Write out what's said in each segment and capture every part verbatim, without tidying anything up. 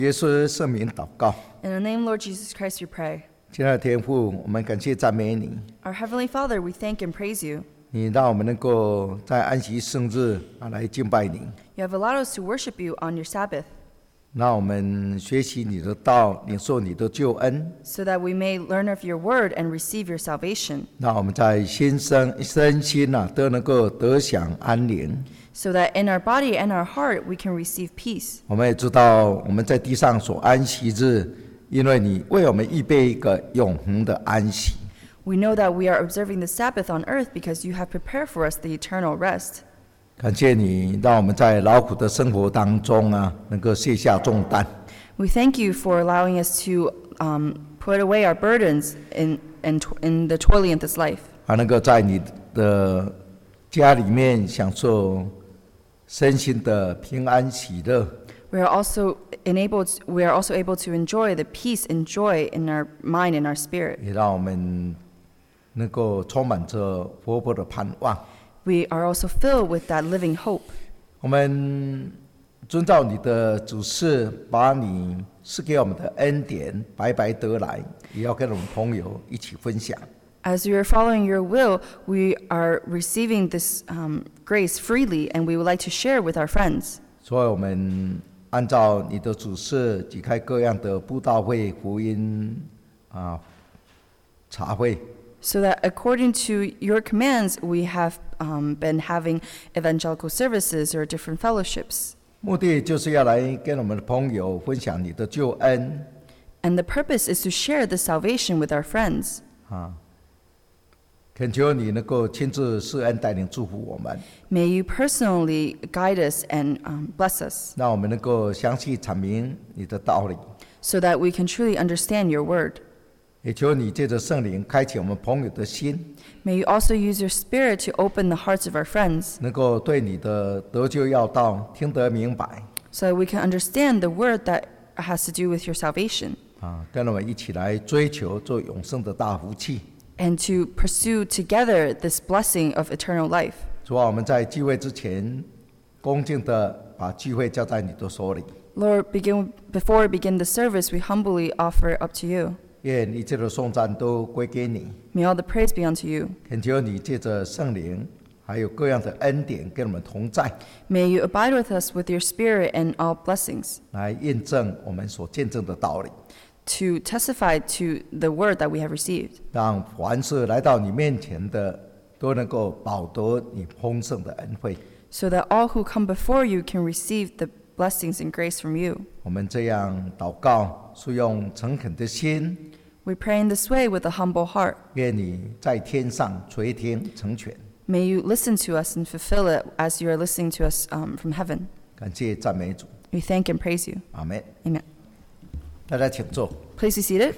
耶稣圣名祷告。 In the name, Lord Jesus Christ, we pray. 亲爱的天父，我们感谢赞美你， Our Heavenly Father, we thank and praise you. 你让我们能够在安息圣日啊来敬拜你， You have allowed us to worship you on your Sabbath, 让我们学习你的道，领受你的救恩， so that we may learn of your word and receive your salvation, 让我们在心身身心啊都能够得享安宁。 so that in our body and our heart we can receive peace. 我们也知道我们在地上所安息日，因为你为我们预备一个永恒的安息。 We know that we are observing the Sabbath on earth because you have prepared for us the eternal rest. 感谢你让我们在劳苦的生活当中啊，能够卸下重担。 We thank you for allowing us to um, put away our burdens in, in, in the toiling of this life, 还能够在你的家里面享受身心的平安喜乐。 We are also enabled. We are also able to enjoy the peace and joy in our mind and our spirit. 也让我们能够充满着活泼的盼望。 We are also filled with that living hope. 我们遵照你的指示，把你赐给我们的恩典白白得来，也要跟我们朋友一起分享。 As we are following your will, we are receiving this um, grace freely, and we would like to share with our friends. 所以我们按照你的指示，举开各样的布道会、福音啊茶会。 So that according to your commands, we have um, been having evangelical services or different fellowships. 目的就是要来跟我们的朋友分享你的救恩 And the purpose is to share the salvation with our friends. 啊！恳求你能够亲自施恩带领祝福我们， May you personally guide us and um, bless us, 让我们能够详细阐明你的道理。 so that we can truly understand your word. 也求你借着圣灵开启我们朋友的心， May you also use your spirit to open the hearts of our friends, 能够对你的得救要道听得明白 so that we can understand the word that has to do with your salvation, 啊！跟我们一起来追求做永生的大福气。 and to pursue together this blessing of eternal life. 主啊，我们在聚会之前，恭敬的把聚会交在你的手里， Lord, begin, before we begin the service, we humbly offer it up to you. 愿一切的颂赞都归给你。 May all the praise be unto you. 恳求你借着圣灵，还有各样的恩典跟我们同在， May you abide with us with your spirit and all blessings, 来验证我们所见证的道理， to testify to the word that we have received, 让凡是来到你面前的，都能够保得你丰盛的恩惠。 so that all who come before you can receive the blessings and grace from you. 我们这样祷告，是用诚恳的心， We pray in this way with a humble heart. 愿你在天上垂听成全。 May you listen to us and fulfill it as you are listening to us um, from heaven. 感谢赞美主， We thank and praise you. 阿门。 Amen. 大家请坐。 Please be seated.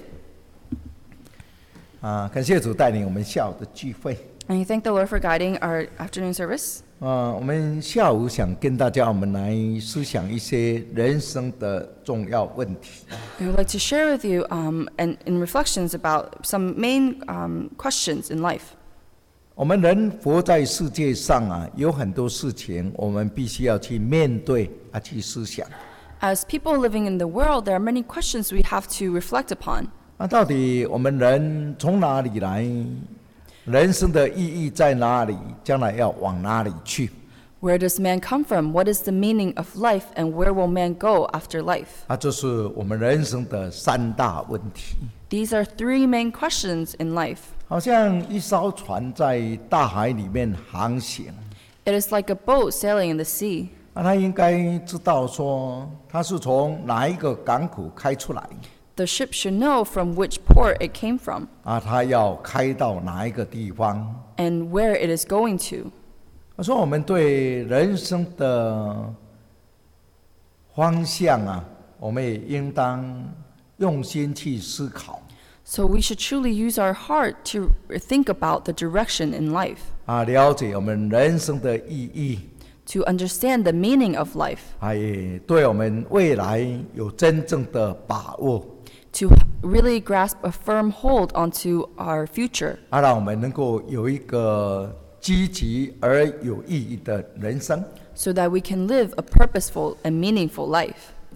啊，感谢主带领我们下午的聚会。 And you thank the Lord for guiding our afternoon service. 啊，我们下午想跟大家我们来思想一些人生的重要问题。 We would like to share with you um, and in reflections about some main um, questions in life. 我们人活在世界上啊，有很多事情我们必须要去面对啊，去思想。 As people living in the world, there are many questions we have to reflect upon. 那到底我们人从哪里来？人生的意义在哪里？将来要往哪里去？ Where does man come from? What is the meaning of life? And where will man go after life? 啊，这是我们人生的三大问题。 These are three main questions in life. 好像一艘船在大海里面航行， It is like a boat sailing in the sea. 啊，他应该知道说他是从哪一个港口开出来， The ship should know from which port it came from 啊，他要开到哪一个地方。 and where it is going to. 我说我们对人生的方向啊，我们也应当用心去思考。 So we should truly use our heart to think about the direction in life, 啊，了解我们人生的意义， to understand the meaning of life, 啊，也对我们未来有真正的把握， to really grasp a firm hold onto our future, 啊，让我们能够有一个积极而有意义的人生。 so that we can live a purposeful and meaningful life.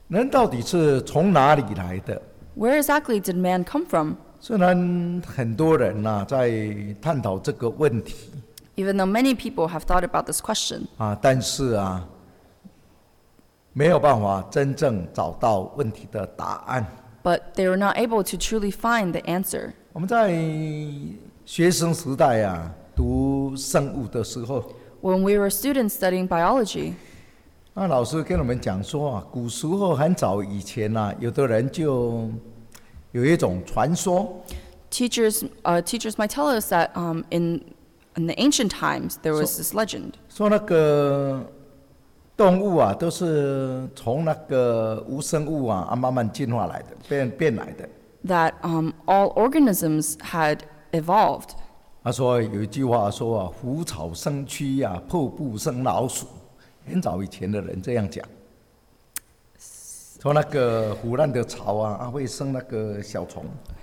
人到底是从哪里来的？ Where exactly did man come from? 虽然很多人呐、在探讨这个问题 Even though many people have thought about this question, 啊，但是啊，没有办法真正找到问题的答案。 but they were not able to truly find the answer. 我们在学生时代啊，读生物的时候， When we were students studying biology, 那老师跟我们讲说啊，古时候很早以前啊，有的人就有一种传说， teachers, uh, teachers might tell us that um, in, in the ancient times there was this legend 说那个动物啊，都是从那个无生物啊啊慢慢进化来的，变变来的。 that um, all organisms had evolved. 他说有一句话说啊，腐草生蛆啊，破布生老鼠。很早以前的人这样讲，说那个腐烂的草啊，啊会生那个小虫。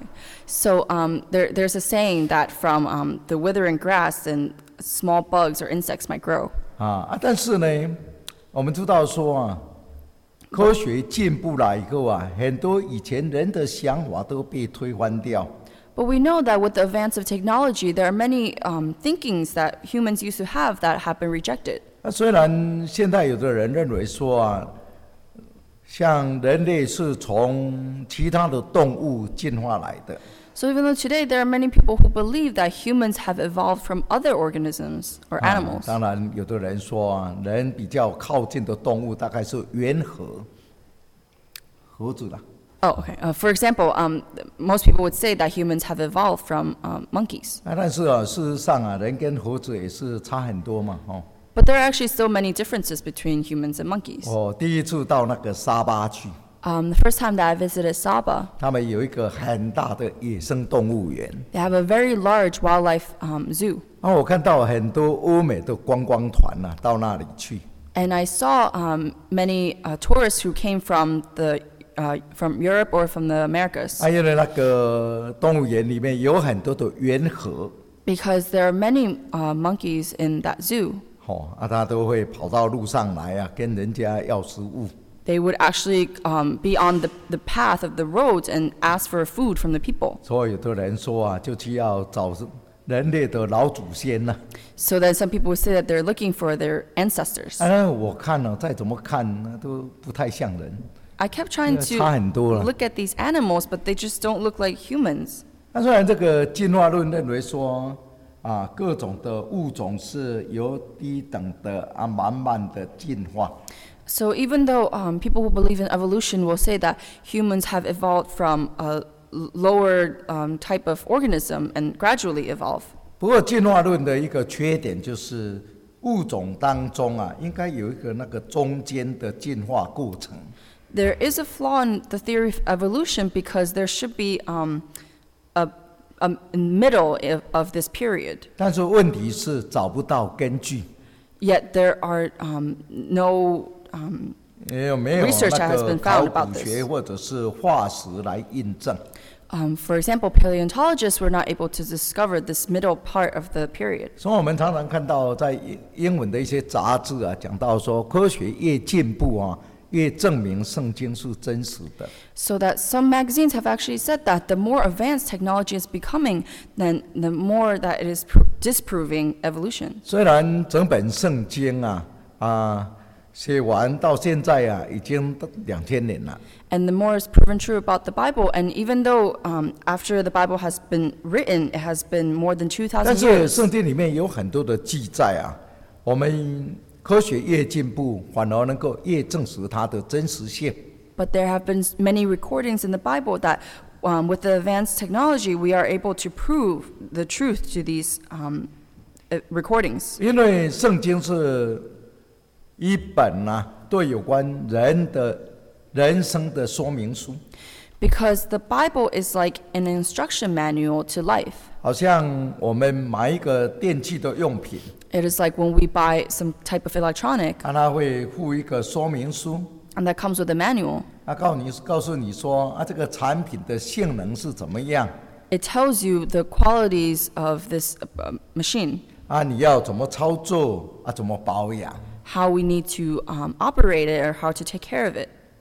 So um, there, there's a saying that from um, the withering grass and small bugs or insects might grow. 啊啊，但是呢，我们知道说啊，科学进步了以后啊，很多以前人的想法都被推翻掉。 But we know that with the advance of technology, there are many um, thinkings that humans used to have that have been rejected. 那虽然现在有的人认为说啊，像人类是从其他的动物进化来的， So even though today there are many people who believe that humans have evolved from other organisms or 啊 animals. 当然，有的人说啊，人比较靠近的动物大概是猿猴，猴子啦。 Oh, okay. Uh, for example, um, most people would say that humans have evolved from um, monkeys. 啊，但是啊，事实上啊，人跟猴子也是差很多嘛，哦。 But there are actually still many differences between humans and monkeys. 我第一次到那个沙巴去， Um, the first time that I visited Sabah, 他们有一个很大的野生动物园， they have a very large wildlife um, zoo. 然后我看到很多欧美的观光团啊，到那里去。 And I saw um, many uh, tourists who came from the uh, from Europe or from the Americas, 啊，因为那个动物园里面有很多的猿猴， because there are many uh, monkeys in that zoo. 哦，啊，他都会跑到路上来啊，跟人家要食物。 They would actually um, be on the, the path of the roads and ask for food from the people. 所以有的人说啊，就需要找人类的老祖先呐、 So then some people would say that they're looking for their ancestors. 啊。啊，我看了、再怎么看那都不太像人， I kept trying 差很多了。 to look at these animals, but they just don't look like humans. 那虽然这个进化论认为说啊，各种的物种是由低等的啊慢慢的进化， So even though um, people who believe in evolution will say that humans have evolved from a l- lower um, type of organism and gradually evolve, 不过进化论的一个缺点就是物种当中啊，应该有一个那个中间的进化过程。 there is a flaw in the theory of evolution because there should be um, a, a middle of, of this period. 但是问题是找不到根据， Yet there are um, no um, 也有没有 Research 那 has 个 been 考 found about 古 this. 学或者是化石来印证。 Um, for example, paleontologists were not able to discover this middle part of the period. 所以我们常常看到在英英文的一些杂志啊，讲到说科学越进步啊，越证明圣经是真实的。 So that some magazines have actually said that the more advanced technology is becoming, then the more that it is pro- disproving evolution. 虽然整本圣经啊啊写完到现在啊，已经两千年了。 And the more is proven true about the Bible, and even though um, after the Bible has been written, it has been more than 但 2,000 是 years. 圣经里面有很多的记载啊，我们科学越进步，反而能够越证实它的真实性。 But there have been many recordings in the Bible that um, with the advanced technology, we are able to prove the truth to these um, uh, recordings. 因为圣经是一本啊，对有关人的人生的说明书， Because the Bible is like an instruction manual to life. 好像我们买一个电器的用品， It is like when we buy some type of electronic, 啊，它会附一个说明书， and that comes with a manual. 啊，告诉你告诉你说啊，这个产品的性能是怎么样， It tells you the qualities of this uh, machine, 啊，你要怎么操作，啊，怎么保养。 how we need to um, operate it or how to take care of it.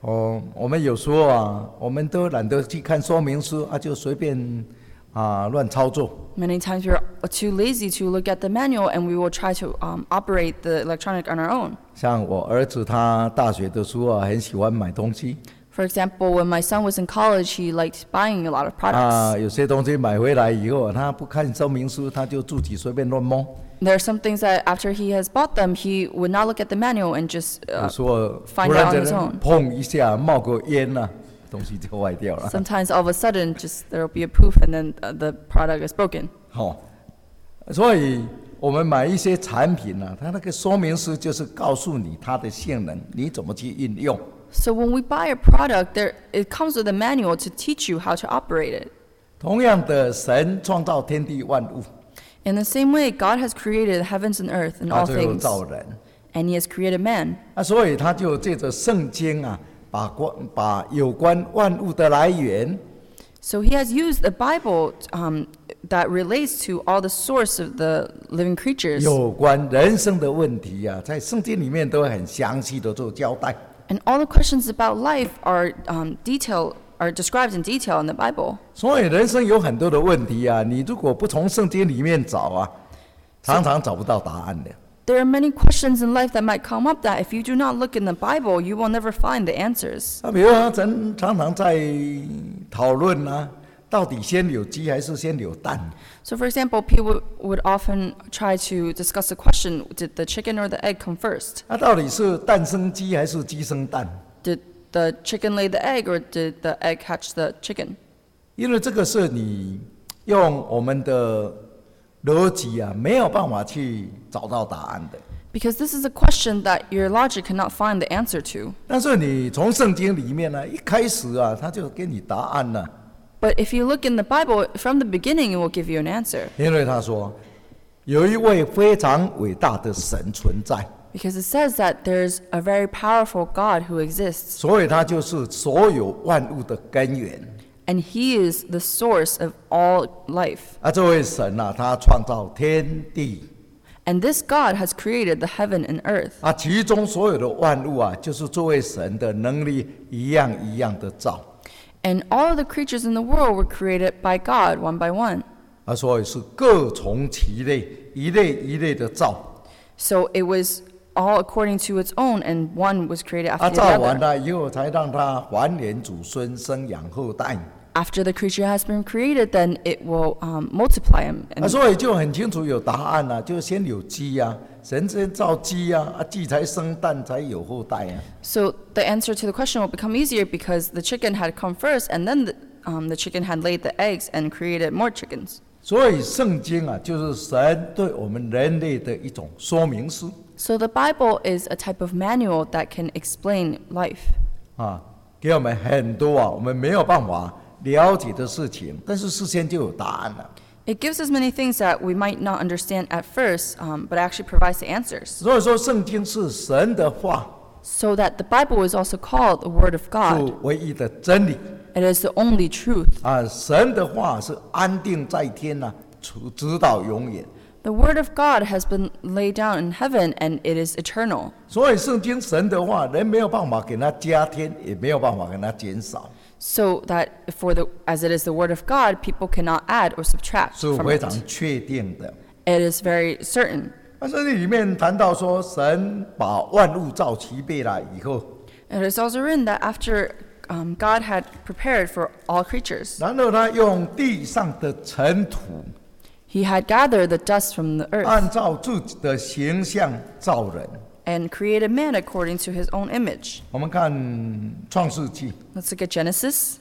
哦，我们有时候啊，我们都懒得去看说明书啊，就随便啊乱操作。 Many times we're too lazy to look at the manual, and we will try to um, operate the electronic on our own. 像我儿子他大学的时候啊，很喜欢买东西 For example, when my son was in college, he liked buying a lot of 啊， products. 有些东西买回来以后，他不看说明书，他就自己随便乱摸。 There are some things that after he has bought them, he would not look at the manual and just 有 uh, 时候 find 突 out 然 on 间 his own. 碰一下冒个烟呐、啊，东西就坏掉了。 Sometimes all of a sudden, just there will be a poof, and then uh, the product is broken. 好、所以我们买一些产品啊，它那个说明书就是告诉你它的性能，你怎么去运用。 So when we buy a product, there it comes with a manual to teach you how to operate it. 同样的，神创造天地万物， In the same way, God has created heavens and earth and 他 all 最后 things, 造人 and He has created man. 啊，所以他就借着圣经啊，把关把有关万物的来源 So He has used the Bible um, that relates to all the source of the living creatures, 有关人生的问题啊，在圣经里面都很详细的做交代。 and all the questions about life are um, detail are described in detail in the Bible. 所以人生有很多的问题啊，你如果不从圣经里面找啊，常常找不到答案的。 There are many questions in life that might come up that if you do not look in the Bible, you will never find the answers. 啊，比如说咱常常在讨论啊，到底先有鸡还是先有蛋？ So, for example, people would often try to discuss the question: Did the chicken or the egg come first? 啊，到底是蛋生鸡还是鸡生蛋？ Did the chicken lay the egg, or did the egg hatch the chicken? 因为这个是你用我们的逻辑啊，没有办法去找到答案的。 Because this is a question that your logic cannot find the answer to. 但是你从圣经里面呢，一开始啊，他就给你答案了。 But if you look in the Bible, from the beginning, it will give you an answer. 因为他说，有一位非常伟大的神存在， Because it says that there's a very powerful God who exists, 所以他就是所有万物的根源。 and He is the source of all life. 啊，这位神啊，他创造天地 And this God has created the heaven and earth. 啊，其中所有的万物啊，就是这位神的能力一样一样的造 And all of the creatures in the world were created by God, one by one. 啊，所以是各从其类，一类一类的造 So it was all according to its own, and one was created 啊， after the 造完 other. 了以后才让它繁衍祖孙，生养后代 After the creature has been created, then it will um, multiply him. 啊， And 所以就很清楚有答案了、啊，就先有鸡啊，神先造鸡啊，啊，鸡才生蛋，才有后代啊。 so the answer to the question will become easier because the chicken had come first, and then the, um, the chicken had laid the eggs and created more chickens. 所以圣经啊，就是神对我们人类的一种说明书 So the Bible is a type of manual that can explain life. 啊，给我们很多啊，我们没有办法了解的事情，但是事先就有答案了。 It gives us many things that we might not understand at first, um, but actually provides the answers. 所以说，圣经是神的话， So that the Bible is also called the Word of 是 God. 唯一的真理 It is the only truth. 啊。神的话是安定在天呐、啊，直直到永远。 The Word of God has been laid down in heaven, and it is eternal. 所以圣经神的话，人没有办法给它加添，也没有办法给它减少， So that for the as it is the Word of God, people cannot add or subtract 是 from 非 it. 常确定的。 It is very certain. 那这里面谈到说，神把万物造齐备了以后， It is also written that after um, God had prepared for all creatures, 然后他用地上的尘土， He had gathered the dust from the earth 按照自己的形象造人。 and created man according to His own image. 我们看创世纪 Let's look at Genesis.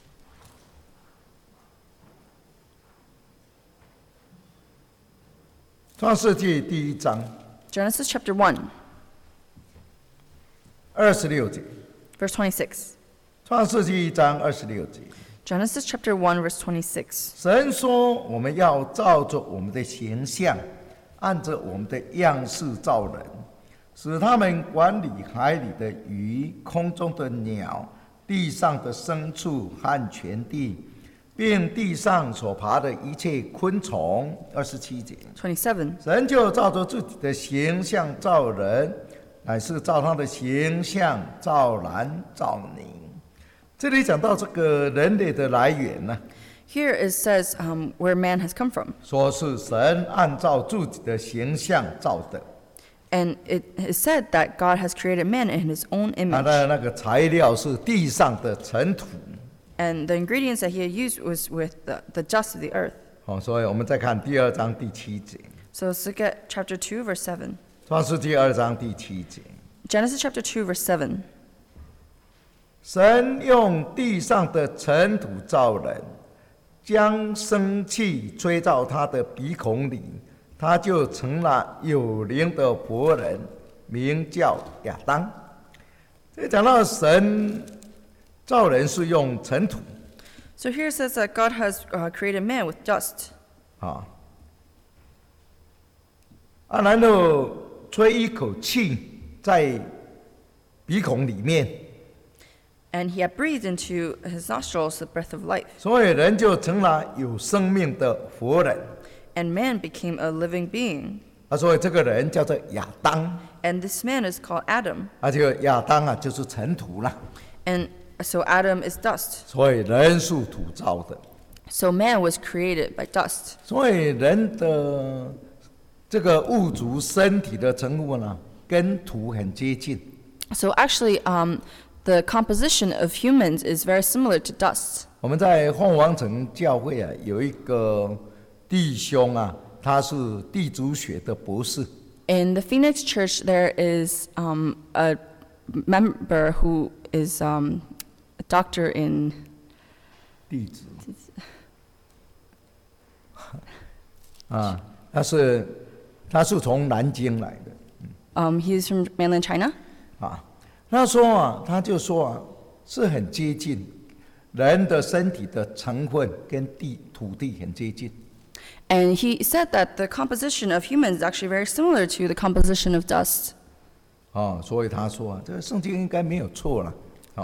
创世纪第一章 Genesis chapter one, 二十六节， verse twenty-six. 创世纪一章二十六节， Genesis chapter one, verse twenty-six. 神说：“我们要照着我们的形象，按着我们的样式造人，使他们管理海里的鱼、空中的鸟、地上的牲畜和全地，并地上所爬的一切昆虫。”二十七节， twenty-seven. 神就照着自己的形象造人， 乃是照他的形象造男造女。这里讲到这个人类的来源呢， Here it says um, where man has come from. 说是神按照自己的形象造的， And it is said that God has created man in his own 他 image. 的那个材料是地上的尘土。 And the ingredients that he had used was with the, the dust of the earth. 哦，所以我们再看第二章第七节， So let's look at chapter two, verse seven. 创世纪二章第七节， Genesis chapter two, verse seven. 神用地上的尘土造人，将生气吹到他的鼻孔里，他就成了有灵的活人，名叫亚当。这讲到神造人是用尘土 So here it says that God has uh, created man with dust. 啊，啊，然后吹一口气在鼻孔里面， And he had breathed into his nostrils the breath of life. 所以人就成了有生命的活人。 And man became a living being. 啊，所以这个人叫做亚当， And this man is called Adam. 而且亚当啊就是尘土啦， And so Adam is dust. 所以人是土造的， So man was created by dust. 所以人的这个物质身体的成分呢，跟土很接近。 So actually, um, the composition of humans is very similar to dust. 我们在凤凰城教会啊，有一个弟兄啊，他是地质学的博士。 In the Phoenix Church, there is um, a member who is um, a doctor in 地质啊，他是他是从南京来的 um, he's from mainland China. 啊。他说啊，他就说啊，是很接近人的身体的成分跟地土地很接近。 And he said that the composition of humans is actually very similar to the composition of dust. 啊，所以他说啊，这个圣经应该没有错了。啊，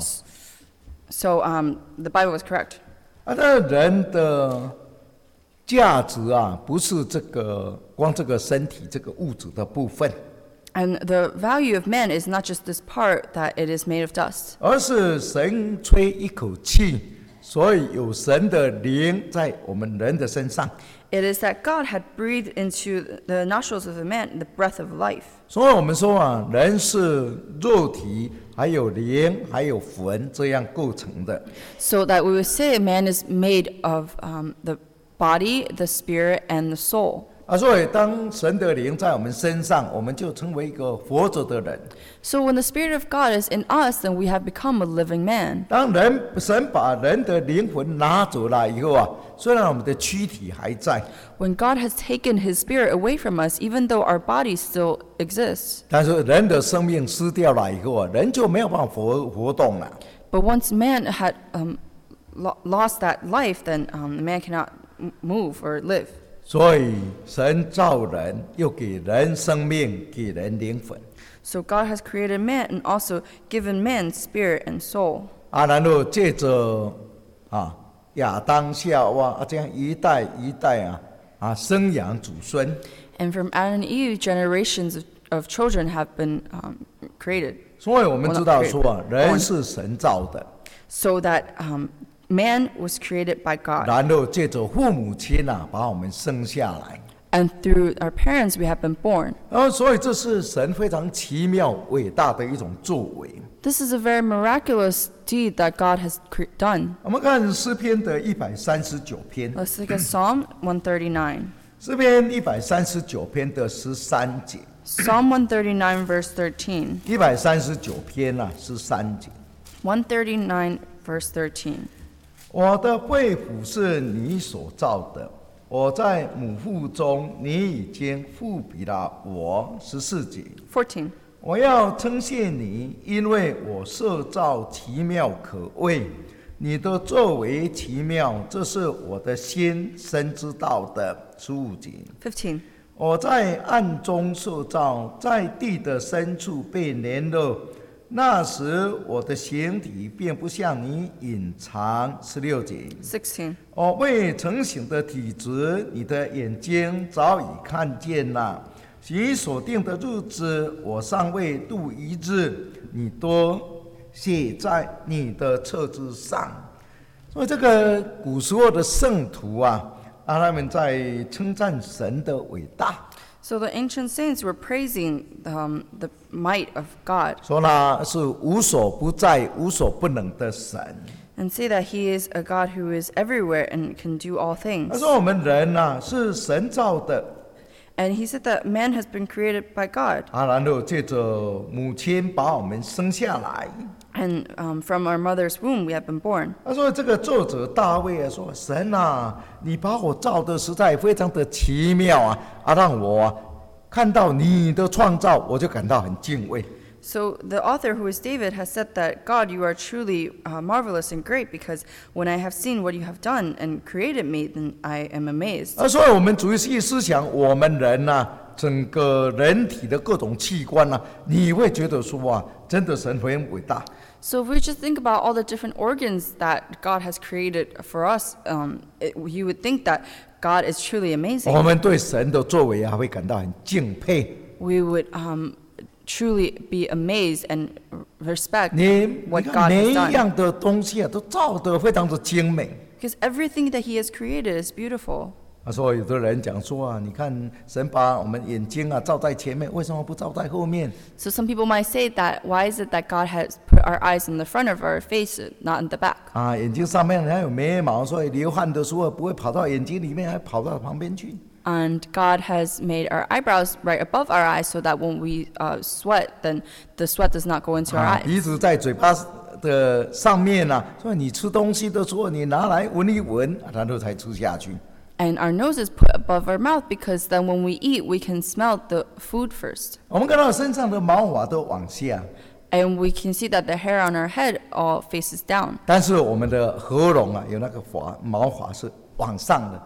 So um, the Bible was correct. 啊，那人的价值啊，不是这个光这个身体这个物质的部分， And the value of man is not just this part that it is made of dust, 而是神吹一口气，所以有神的灵在我们人的身上。 it is that God had breathed into the nostrils of the man the breath of life. 所以我们说啊，人是肉体，还有灵，还有魂这样构成的。 So that we would say man is made of um, the body, the spirit, and the soul. 啊，所以当神的灵在我们身上，我们就成为一个活着的人。 So when the Spirit of God is in us, then we have become a living man. 当人神把人的灵魂拿走了以后啊，虽然我们的躯体还在， When God has taken His Spirit away from us, even though our body still exists, 但是人的生命失掉了以后啊，人就没有办法活活动了。 but once man had um, lo- lost that life, then um, man cannot m- move or live. 所以神造人，又给人生命，给人灵魂。 So God has created man and also given man spirit and soul. 啊，然后借着啊亚当夏娃啊这样一代一代啊啊生养祖孙。 And from Adam and Eve, generations of, of children have been um, created. 所以我们知道说啊， Born. 人是神造的， So that um, man was created by God. 然后借着父母亲啊把我们生下来。 And through our parents, we have been born. 然后，所以这是神非常奇妙、伟大的一种作为。 This is a very miraculous deed that God has cre- done. 我们看诗篇的一百三十九篇， Let's look at Psalm one thirty-nine. 诗篇一百三十九篇的十三节， Psalm one thirty-nine, verse thirteen. 一百三十九篇啊十三节。 one thirty-nine, verse thirteen. 我的肺腑是你所造的，我在母腹中，你已经复比了我。十四节， fourteen. 我要称谢你，因为我受造奇妙可畏，你的作为奇妙，这是我的心深知道的。十五节， fifteen. 我在暗中受造，在地的深处被联络，那时我的形体便不向你隐藏。十六节， sixteen. 我未成形的体质，你的眼睛早已看见了。 其所定的日子，我尚未度一日，你都写在你的册子上。所以这个古时候的圣徒啊，啊，他们在称赞神的伟大。 So the ancient saints were praising um, the might of God 说他是无所不在、无所不能的神。 and say that He is a God who is everywhere and can do all 他 things. 说我们人啊是神造的 And He said that man has been created by God. 啊，然后借着母亲把我们生下来。 And um, from our mother's womb we have been born. 他说这个作者大卫啊说：“神啊，你把我造的实在非常的奇妙啊，啊，让我、啊、看到你的创造，我就感到很敬畏。” So the author, who is David, has said that, God, you are truly uh, marvelous and great, because when I have seen what you have done and created me, then I am amazed. 啊，所以我们仔细思想，我们人呐、啊，整个人体的各种器官呐、啊，你会觉得说啊，真的神很伟大。 So if we just think about all the different organs that God has created for us, um, it, you would think that God is truly amazing. 我们对神的作为啊，会感到很敬佩。 We would um, truly be amazed and respect 你 what 你看 God 每 has 一 done. 样的东西啊，都造得非常的精美。 Because everything that He has created is beautiful. 啊，所以有的人讲说啊，你看神把我们眼睛啊照在前面，为什么不照在后面？ So some people might say that, why is it that God has put our eyes in the front of our face, not in the back? 啊，眼睛上面还有眉毛，所以流汗的时候不会跑到眼睛里面，还跑到旁边去。 And God has made our eyebrows right above our eyes so that when we uh, sweat, then the sweat does not go into our 啊， eyes. 鼻子在嘴巴的上面啊，所以你吃东西的时候，你拿来闻一闻，然后才吃下去。 And our nose is put above our mouth because then when we eat, we can smell the food first. 我们看到身上的毛发都往下， And we can see that the hair on our head all faces down. 但是我们的喉咙啊，有那个发毛发是往上的。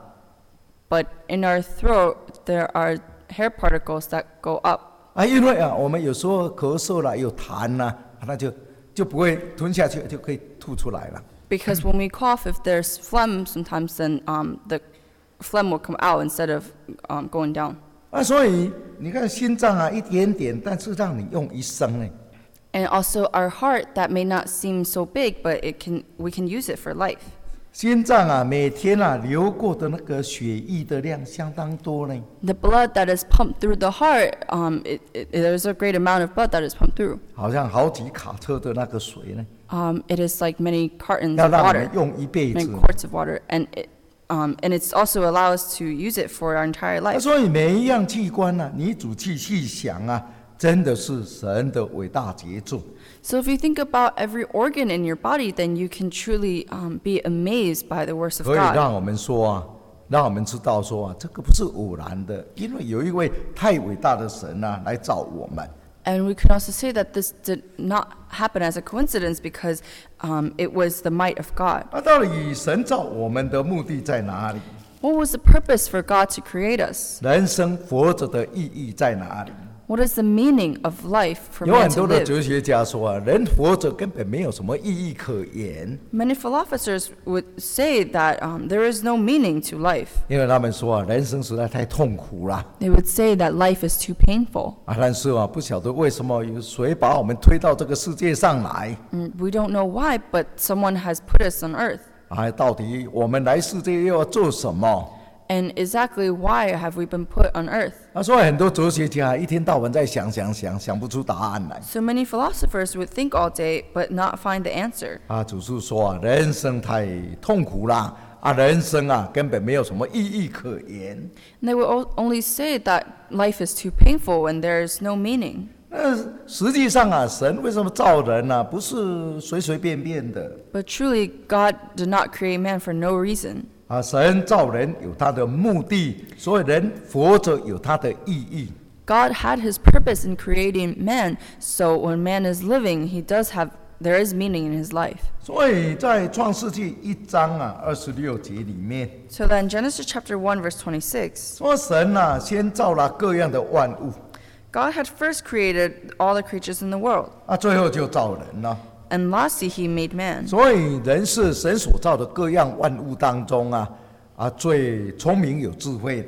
But in our throat, there are hair particles that go up. 啊，因为啊，我们有时候咳嗽了，有痰呐、啊，那就就不会吞下去，就可以吐出来了。 Because when we cough, if there's phlegm, sometimes then um, the phlegm will come out instead of um, going down. 啊，所以你看心脏啊，一点点，但是让你用一生呢。 And also our heart, that may not seem so big, but it can we can use it for life. 心脏啊，每天啊流过的那个血液的量相当多呢。 The blood that is pumped through the heart, um, it, it, there's a great amount of blood that is pumped through. 好像好几卡车的那个水呢， Um, it is like many cartons 要 of 让我 water, 们用一辈子 many。quarts of water, and it, um, and it's also allow us to use it for our entire 那 life. 所以每一样器官呢、啊，你仔细细想啊，真的是神的伟大杰作。 So if you think about every organ in your body, then you can truly um, be amazed by the works of 所以 God. 让我们说啊，让我们知道说啊，这个不是偶然的，因为有一位太伟大的神啊来造我们。 And we can also say that this did not happen as a coincidence because um, it was the might of God. 那到底神造我们的目的在哪里？ What was the purpose for God to create us? 人生活着的意义在哪里？ What is the meaning of life for 有 man 很 to 多的 live? 哲学家说啊，人活着根本没有什么意义可言， Many philosophers would say that um, there is no meaning to life. 因为他们说啊，人生实在太痛苦了 They would say that life is too painful. 啊。但是啊，不晓得为什么有谁把我们推到这个世界上来 And we don't know why, but someone has put us on earth. 啊？到底我们来世界又要做什么？ And exactly why have we been put on earth? 啊，所以很多哲学家一天到晚在想想想，想不出答案来 So many philosophers would think all day but not find the answer. 啊。只是说啊，人生太痛苦啦啊，人生啊根本没有什么意义可言。 And they would o- only say that life is too painful and there is no meaning. 那实际上啊，神为什么造人呢、啊？不是随随便便的 But truly, God did not create man for no reason. 啊。神造人有他的目的，所以人活着有他的意义。 God had his purpose in creating man, so when man is living, he does have, there is meaning in his life. 所以在创世纪一章啊二十六节里面 So then Genesis chapter one verse twenty-six, 说，神啊先造了各样的万物 God had first created all the creatures in the world, 啊，最后就造人了。 and lastly he made man. 所以人是神所造的各样万物当中啊啊最聪明有智慧的。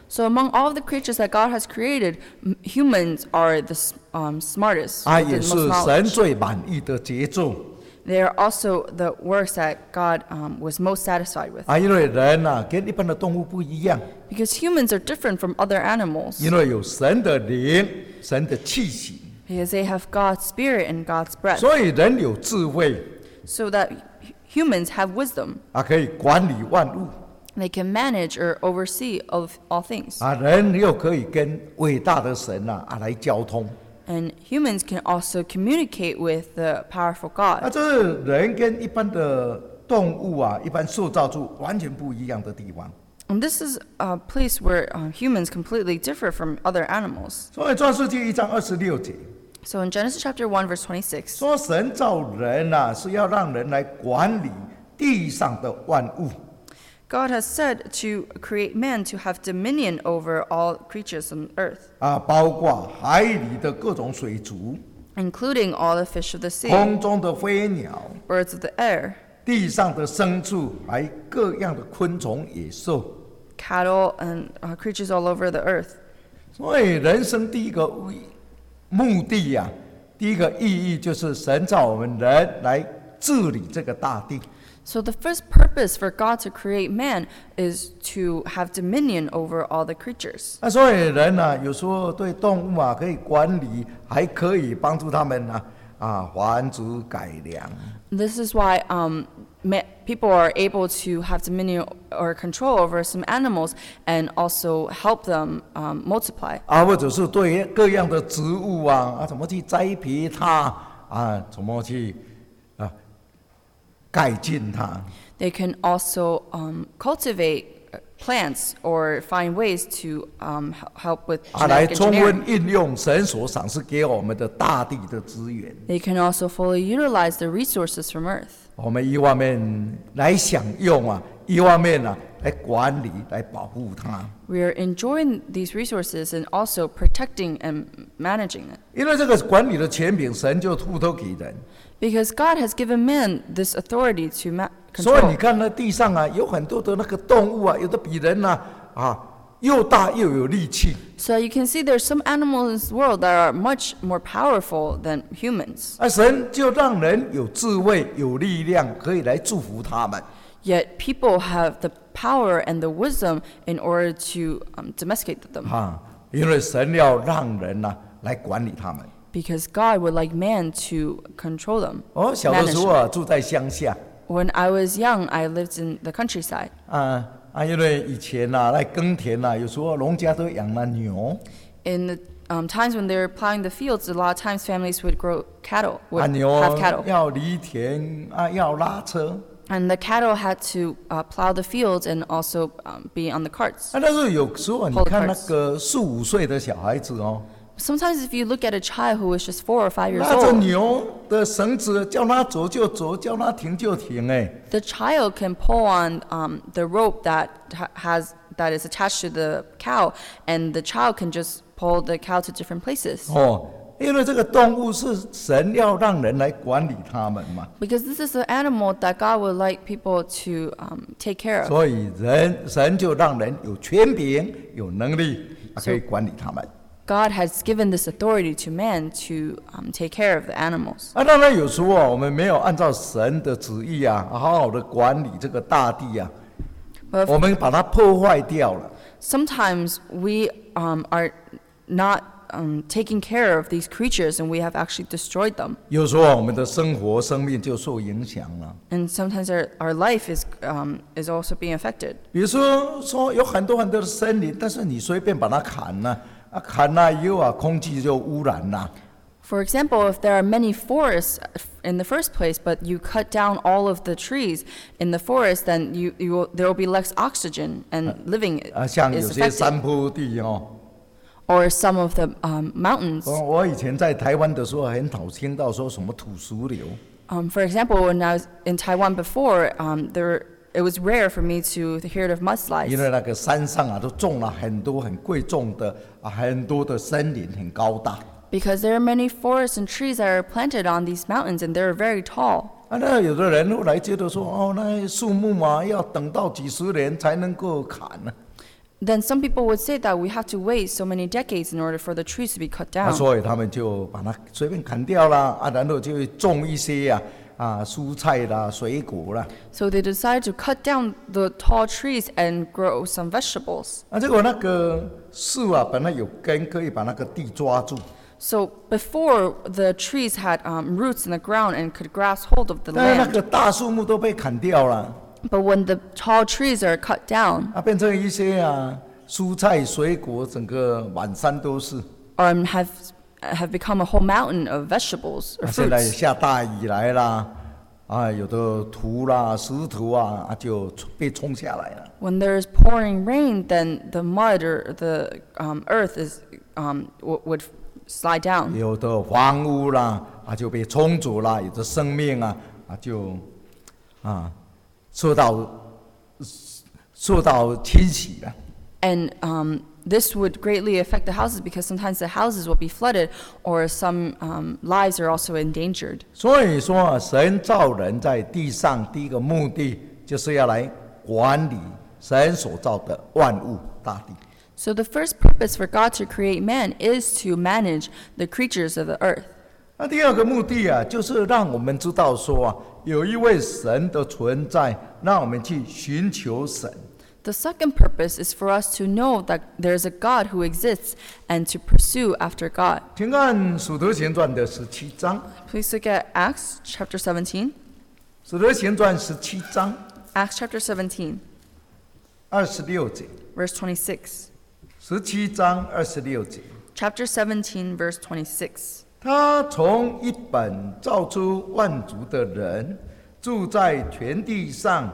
So among all of the creatures that God has created, m- humans are the s- um, smartest, 啊， with the 也 most 是神 knowledge. 最满意的杰作 They are also the works that God um, was most satisfied with. 啊，因为人啊跟一般的动物不一样， Because humans are different from other animals. 因为有神的灵、神的气息， Because they have God's spirit and God's breath. 所以人有智慧 So that hu- humans have wisdom. 啊，可以管理万物 They can manage or oversee of all things. 啊，人又可以跟伟大的神啊啊来交通 And humans can also communicate with the powerful 啊， God. 这是人跟一般的动物啊、一般受造物完全不一样的地方。 And this is a place where uh, humans completely differ from other animals. 所以创世纪一章二十六节 So in Genesis chapter one, verse twenty-six, 说，神造人啊是要让人来管理地上的万物。 God has said to create man to have dominion over all creatures on earth, 啊，包括海里的各种水族、 including all the fish of the sea, 空中的飞鸟、 birds of the air, 地上的牲畜，还各样的昆虫、野兽。 cattle, and uh, creatures all over the earth. 所以人生第一个目的呀、第一个意义就是神造我们人来治理这个大地。 So the first purpose for God to create man is to have dominion over all the creatures. 那所以人呢、有时候对动物啊可以管理，还可以帮助他们呢啊繁殖改良。 This is why um, ma- people are able to have dominion or control over some animals and also help them um, multiply. 啊，或者是对各样的植物啊啊怎么去栽培它啊，怎么去啊改进它。 They can also um, cultivate uh, plants or find ways to um, h- help with 啊，来 genetic 充 engineering. 分运用神所赏赐给我们的大地的资源。 They can also fully utilize the resources from Earth. 我们一方面来享用啊，一方面呢、来管理、来保护它。 We are enjoying these resources and also protecting and managing it. 因为这个管理的权柄，神就托托给人。 Because God has given man this authority to ma- 所以你 control. 看那地上啊，有很多的那个动物啊，有的比人呐 啊又大又有力气。 So you can see there's some animals in this world that are much more powerful than humans. 啊，神就让人有智慧、有力量，可以来祝福他们。 Yet people have the power and the wisdom in order to um, domesticate them. 啊，因为神要让人呐、来管理他们。 Because God would like man to control them. 哦，小的 manage 时候 them. 啊，住在乡下 When I was young, I lived in the countryside. 啊啊，因为以前呐、来耕田呐、有时候农家都养了牛。 In the um, times when they were plowing the fields, a lot of times families would grow cattle, 啊， would 牛 have cattle. 要犁田啊，要拉车。 And the cattle had to uh, plow the fields and also um, be on the carts. 啊，但是有时候你 Hold 看那 carts. 个四五岁的小孩子哦， Sometimes if you look at a child who is just four or five years 拉着 old, 牛的绳子，叫他走就走，叫他停就停。哎， the child can pull on um, the rope that ha- has that is attached to the cow, and the child can just pull the cow to different places. 哦，因为这个动物是神要让人来管理它们嘛， Because this is an animal that God would like people to um, take care of. 所以人神就让人有权柄、有能力，啊可以管理它们。 God has given this authority to man to um, take care of the animals. 啊，当然有时候啊，我们没有按照神的旨意啊，好好的管理这个大地啊， But 我们把它破坏掉了。 sometimes we um, are not um, taking care of these creatures and we have actually destroyed them. 有时候我们的生活、生命就受影响了。 And sometimes our, our life is, um, is also being affected. 比如说，说有很多很多的森林，但是你随便把它砍了、啊，砍了以后啊，空气就污染了。 For example, if there are many forests in the first place, but you cut down all of the trees in the forest, then you, you will, there will be less oxygen and living 啊，像有 is 些 affected. 山坡地哦， Or some of the um, mountains. 我我以前在台湾的时候，很少听到说什么土石流。 Um, for example, when I was in Taiwan before, um, there it was rare for me to hear of 因 mudslides 为那个山上啊，都种了很多很贵重的啊，很多的森林，很高大。 because there are many forests and trees that are planted on these mountains, and they're very tall. 啊，那有的人后来觉得说，哦，那树木嘛，要等到几十年才能够砍呢、 then some people would say that we have to wait so many decades in order for the trees to be cut 啊， down. 所以他们就把它随便砍掉啦，啊，然后就会种一些呀、啊，啊，蔬菜啦、水果啦。 So they decided to cut down the tall trees and grow some vegetables. 啊，结果那个树啊，本来有根，可以把那个地抓住， So before, the trees had um, roots in the ground and could grasp hold of the 但是那 land. 个大树木都被砍掉了， But when the tall trees are cut down 啊，变成一些啊蔬菜水果，整个满山都是。 or um, have have become a whole mountain of vegetables or 啊，现在 fruits. 下大雨来啦，啊，有的土啦、石头啊，啊就被冲下来了。 When there's pouring rain, then the mud or the um, earth is um, w- would slide down. 有的房屋啦，啊就被冲走了；有的生命啊，啊就啊受到受到侵袭了。 And um, this would greatly affect the houses because sometimes the houses will be flooded or some um, lives are also endangered. 所以说啊，神造人在地上第一个目的就是要来管理神所造的万物大地。 So the first purpose for God to create man is to manage the creatures of the earth. 那第二个目的啊，就是让我们知道说啊，有一位神的存在，让我们去寻求神。 The second purpose is for us to know that there's a God who exists and to pursue after God. 请看《使徒行传》的十七章， Please look at Acts chapter seventeen. 《使徒行传》十七章 Acts chapter seventeen, 二十六节， verse twenty-six. 十七章二十六节， Chapter seventeen, verse twenty-six. 他从一本造出万族的人，住在全地上，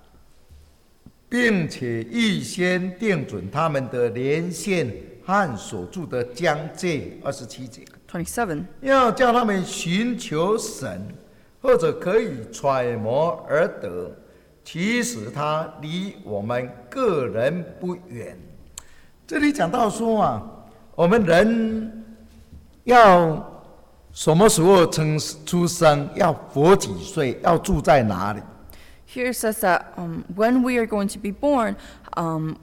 并且预先定准他们的年限和所住的疆界。二十七节， twenty-seven. 要叫他们寻求神，或者可以揣摩而得。其实他离我们个人不远。这里讲到说啊，我们人要什么时候生出生，要活几岁，要住在哪里？ Here it says that um, when we are going to be born, um,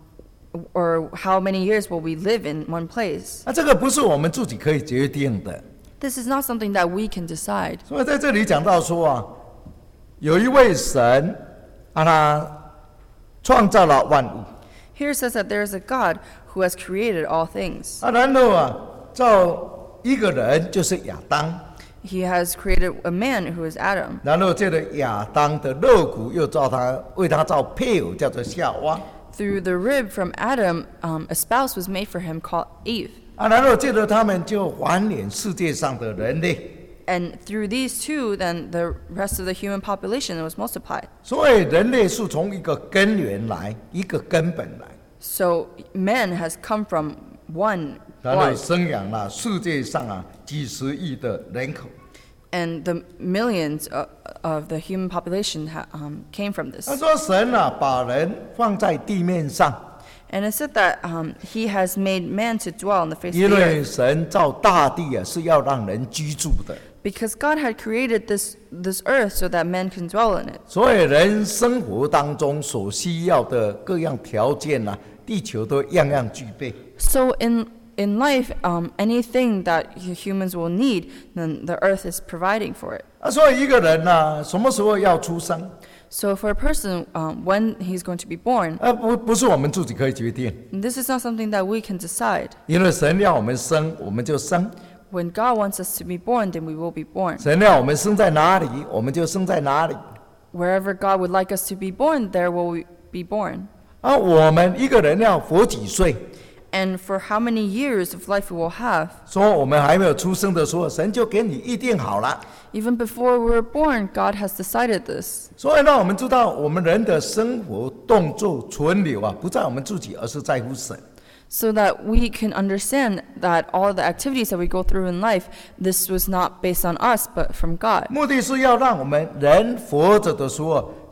or how many years will we live in one place. 那这个不是我们自己可以决定的。 This is not something that we can decide. 所以在这里讲到说啊，有一位神，啊，他创造了万物， Here it says that there is a God who has created all things. 啊，然后啊，造一个人就是亚当， He has created a man who is Adam. 然后借着亚当的肉骨，又造他为他造配偶，叫做夏娃， Through the rib from Adam, um, a spouse was made for him called Eve. 啊，然后借着他们就繁衍世界上的人类。 And through these two, then the rest of the human population was multiplied. 所以人类是从一个根源来，一个根本来， So man has come from one 然后 blood, 生养了世界上啊几十亿的人口。 and the millions of, of the human population ha, um, came from this. 他说神啊，把人放在地面上， And it said that um, he has made man to dwell on the face 因 of the 为 earth 神造大地啊是要让人居住的， because God had created this, this earth so that man can dwell in it. 所以人生活当中所需要的各样条件啊，地球都样样具备。 So in in life, um, anything that hu- humans will need, then the earth is providing for it. 啊，所以一个人呢、啊，什么时候要出生？ So for a person, um, when he's going to be born, 啊，不不是我们自己可以决定， this is not something that we can decide. 因为神要我们生，我们就生； When God wants us to be born, then we will be born. 神要我们生在哪里，我们就生在哪里。 Wherever God would like us to be born, there will we be born. 啊，我们一个人要活几岁？ And for how many years of life we will have, 说我们还没有出生的时候，神就给你预定好了。 even before we were born, God has decided this. 所以让我们知道，我们人的生活、动作、存留啊，不在我们自己，而是在乎神。 So that we can understand that all the activities that we go through in life, this was not based on us, but from God. 目的是要让我们人活着的时候，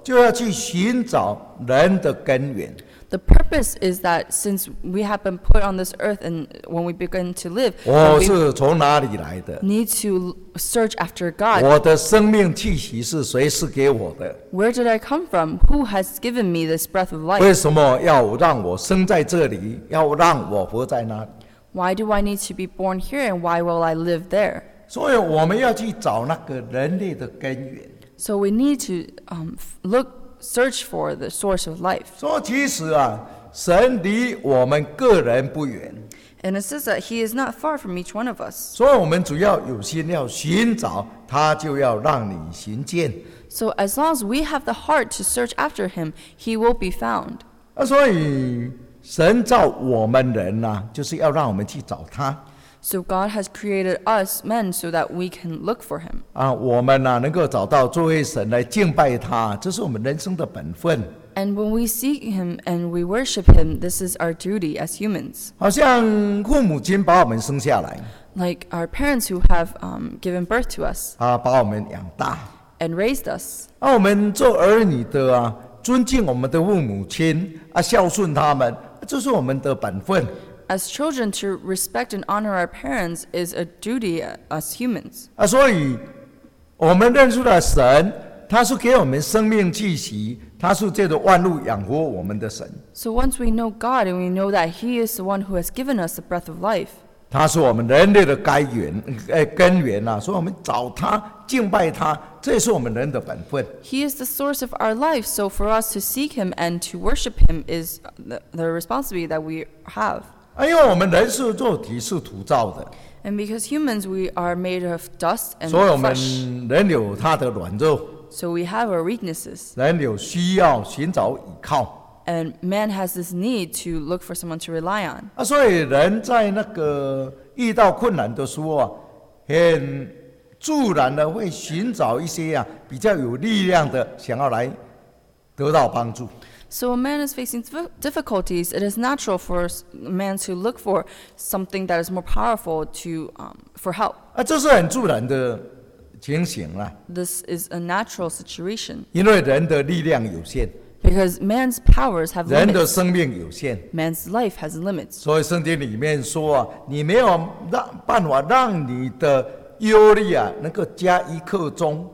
就要去寻找人的根源。 The purpose is that since we have been put on this earth and when we begin to live, 我 we 是从哪里来的？ need to search after God. 我的生命气息是谁赐给我的？ Where did I come from? Who has given me this breath of 为 life? 什么要让我生在这里？要让我活在那里？ Why do I need to be born here and why will I live there? 所以我们要去找那个人类的根源。 So we need to um, f- look, search for the source of life. 说其实啊，神离我们个人不远， And it says that He is not far from each one of us. 所以我们主要有心要寻找他，就要让你寻见。 So as long as we have the heart to search after Him, He will be found. 啊，所以神造我们人呐、啊，就是要让我们去找他。 So God has created us men so that we can look for Him. 啊，我们呐、啊、能够找到作为神来敬拜他，这是我们人生的本分。 And when we seek Him and we worship Him, this is our duty as humans. 好像父母亲把我们生下来， Like our parents who have um, given birth to us 啊，把我们养大。 and raised us. 啊，我们做儿女的啊，尊敬我们的父母亲啊，孝顺他们，这是我们的本分。 As children, to respect and honor our parents is a duty as humans. 啊，所以我们认出了神，他是给我们生命气息，他是借着万物养活我们的神。 So once we know God and we know that He is the one who has given us the breath of life, 他是我们人类的该源，呃，根源啊，所以我们找他、敬拜他，这也是我们人的本分。 He is the source of our life. So for us to seek Him and to worship Him is the, the responsibility that we have. 啊，因为我们人是肉体是土造的， And because humans, we are made of dust and 所以我们 flesh. 人有他的软弱， So we have our weaknesses. 人有需要寻找依靠。 And man has this need to look for someone to rely on. 啊，所以人在那个遇到困难的时候啊，很自然的会寻找一些啊比较有力量的，想要来得到帮助。 So when man is facing dif- difficulties, it is natural for s- man to look for something that is more powerful to um, for help. 啊，这是很自然的情形啊， This is a natural situation 因为人的力量有限， because man's powers have 人的 limits. 生命有限， Man's life has limits. 所以圣经里面说啊，你没有让办法让你的忧虑啊能够加一刻钟。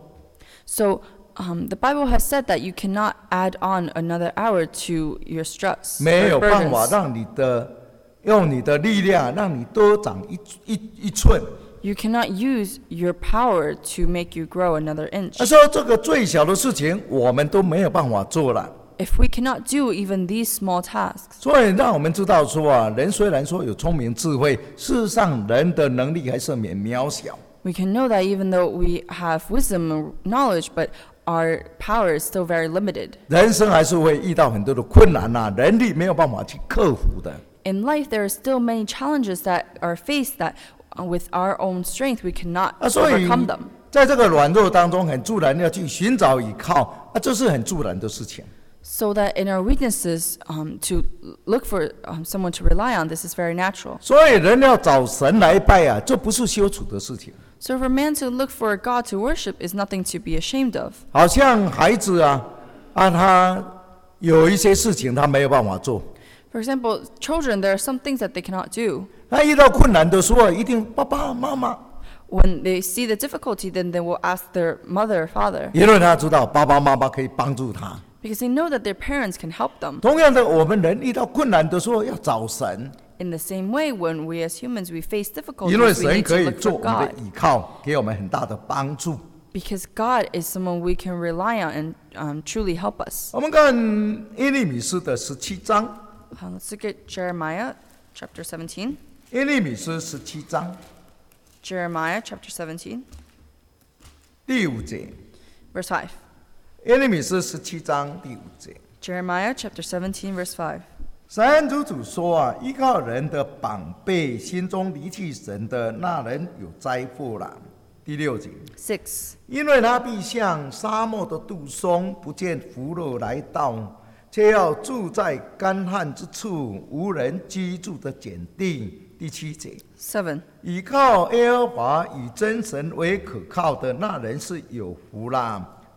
So um, the Bible has said that you cannot add on another hour to your stress 没 or 有办法 burdens. 让你的用你的力量让你多长一一一寸。 You cannot use your power to make you grow another inch. 他说这个最小的事情我们都没有办法做了， If we cannot do even these small tasks, 所以让我们知道说啊，人虽然说有聪明智慧，事实上人的能力还是很渺小。 we can know that even though we have wisdom and knowledge, but our power is still very limited. 人生还是会遇到很多的困难呐、啊，人力没有办法去克服的。 In life, there are still many challenges that are faced that uh, with our own strength, we cannot 啊，所以 overcome them. 在这个软弱当中，很自然要去寻找依靠，啊，这是很自然的事情。 So that in our weaknesses, um, to look for um, someone to rely on, this is very natural. 所以人要找神来拜啊，这不是羞耻的事情。 So for man to look for a God to worship is nothing to be ashamed of. 好像孩子啊，啊，他有一些事情他没有办法做， For example, children, there are some things that they cannot do. 他遇到困难的时候，一定爸爸妈妈， When they see the difficulty, then they will ask their mother or father 因为他知道爸爸妈妈可以帮助他。 because they know that their parents can help them. 同样的，我们人遇到困难的时候要找神， In the same way, when we as humans we face 因为 difficulties, we 神 need 可 to 以 look 做 for 我们的 God 依靠，给我们很大的帮助。 because God is someone we can rely on and um, truly help us. 我们看耶利米书的十七章， Uh, let's look at Jeremiah chapter seventeen. 耶利米书十七章 Jeremiah chapter seventeen, 第五节， verse five. 耶利米书十七章第五节。 Jeremiah chapter seventeen, verse five. 神主主说啊，依靠人的膀臂，心中离弃神的那人有灾祸了。第六节， Six. 因为他必像沙漠的杜松，不见福乐来到，却要住在干旱之处，无人居住的碱地。第七节， Seven. 倚靠耶和华以真神为可靠的那人是有福啦。